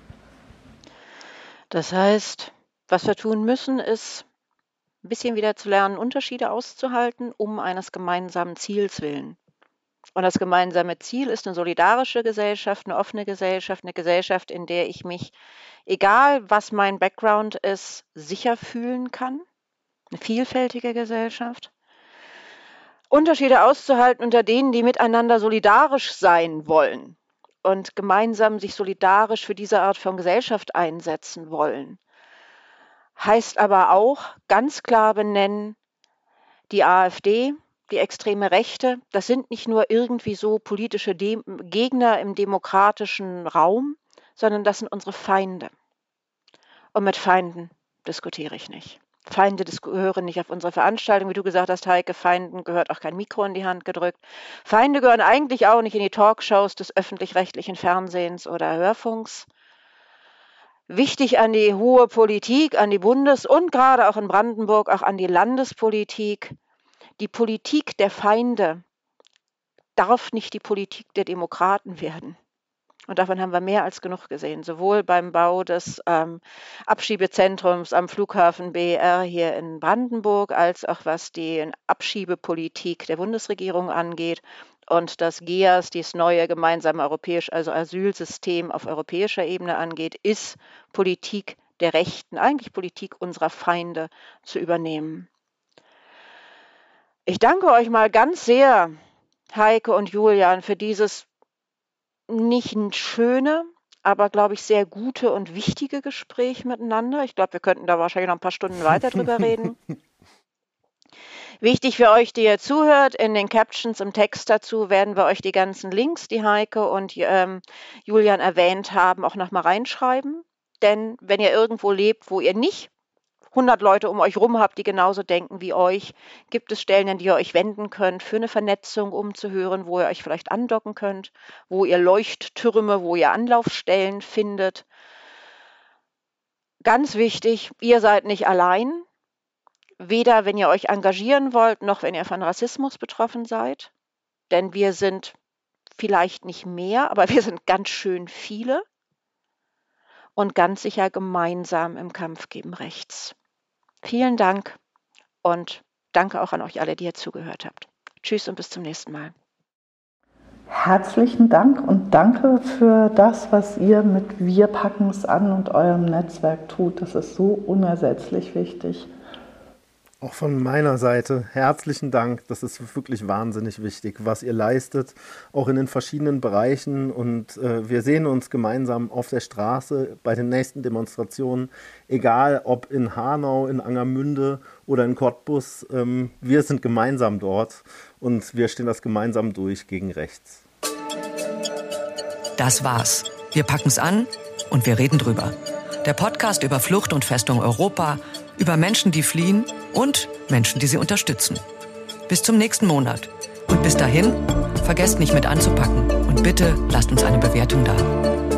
Das heißt, was wir tun müssen, ist ein bisschen wieder zu lernen, Unterschiede auszuhalten, um eines gemeinsamen Ziels willen. Und das gemeinsame Ziel ist eine solidarische Gesellschaft, eine offene Gesellschaft, eine Gesellschaft, in der ich mich, egal was mein Background ist, sicher fühlen kann. Eine vielfältige Gesellschaft. Unterschiede auszuhalten unter denen, die miteinander solidarisch sein wollen und gemeinsam sich solidarisch für diese Art von Gesellschaft einsetzen wollen. Heißt aber auch ganz klar benennen, die AfD, die extreme Rechte, das sind nicht nur irgendwie so politische De- Gegner im demokratischen Raum, sondern das sind unsere Feinde. Und mit Feinden diskutiere ich nicht. Feinde dis- gehören nicht auf unsere Veranstaltung, wie du gesagt hast, Heike, Feinden gehört auch kein Mikro in die Hand gedrückt. Feinde gehören eigentlich auch nicht in die Talkshows des öffentlich-rechtlichen Fernsehens oder Hörfunks. Wichtig an die hohe Politik, an die Bundes- und gerade auch in Brandenburg, auch an die Landespolitik. Die Politik der Feinde darf nicht die Politik der Demokraten werden. Und davon haben wir mehr als genug gesehen, sowohl beim Bau des ähm, Abschiebezentrums am Flughafen B R hier in Brandenburg, als auch was die Abschiebepolitik der Bundesregierung angeht und das G E A S, dieses neue gemeinsame europäische, also Asylsystem auf europäischer Ebene angeht, ist Politik der Rechten, eigentlich Politik unserer Feinde zu übernehmen. Ich danke euch mal ganz sehr, Heike und Julian, für dieses nicht ein schöne, aber glaube ich sehr gute und wichtige Gespräch miteinander. Ich glaube, wir könnten da wahrscheinlich noch ein paar Stunden weiter drüber reden. Wichtig für euch, die ihr zuhört, in den Captions im Text dazu werden wir euch die ganzen Links, die Heike und ähm, Julian erwähnt haben, auch nochmal reinschreiben. Denn wenn ihr irgendwo lebt, wo ihr nicht hundert Leute um euch rum habt, die genauso denken wie euch, gibt es Stellen, an die ihr euch wenden könnt, für eine Vernetzung, um zu hören, wo ihr euch vielleicht andocken könnt, wo ihr Leuchttürme, wo ihr Anlaufstellen findet. Ganz wichtig, ihr seid nicht allein. Weder wenn ihr euch engagieren wollt, noch wenn ihr von Rassismus betroffen seid. Denn wir sind vielleicht nicht mehr, aber wir sind ganz schön viele und ganz sicher gemeinsam im Kampf gegen rechts. Vielen Dank und danke auch an euch alle, die ihr zugehört habt. Tschüss und bis zum nächsten Mal. Herzlichen Dank und danke für das, was ihr mit Wir packen es an und eurem Netzwerk tut. Das ist so unersetzlich wichtig. Auch von meiner Seite herzlichen Dank. Das ist wirklich wahnsinnig wichtig, was ihr leistet, auch in den verschiedenen Bereichen. Und äh, wir sehen uns gemeinsam auf der Straße bei den nächsten Demonstrationen, egal ob in Hanau, in Angermünde oder in Cottbus. Ähm, wir sind gemeinsam dort und wir stehen das gemeinsam durch gegen rechts. Das war's. Wir packen's an und wir reden drüber. Der Podcast über Flucht und Festung Europa, über Menschen, die fliehen und Menschen, die sie unterstützen. Bis zum nächsten Monat. Und bis dahin, vergesst nicht mit anzupacken und bitte lasst uns eine Bewertung da.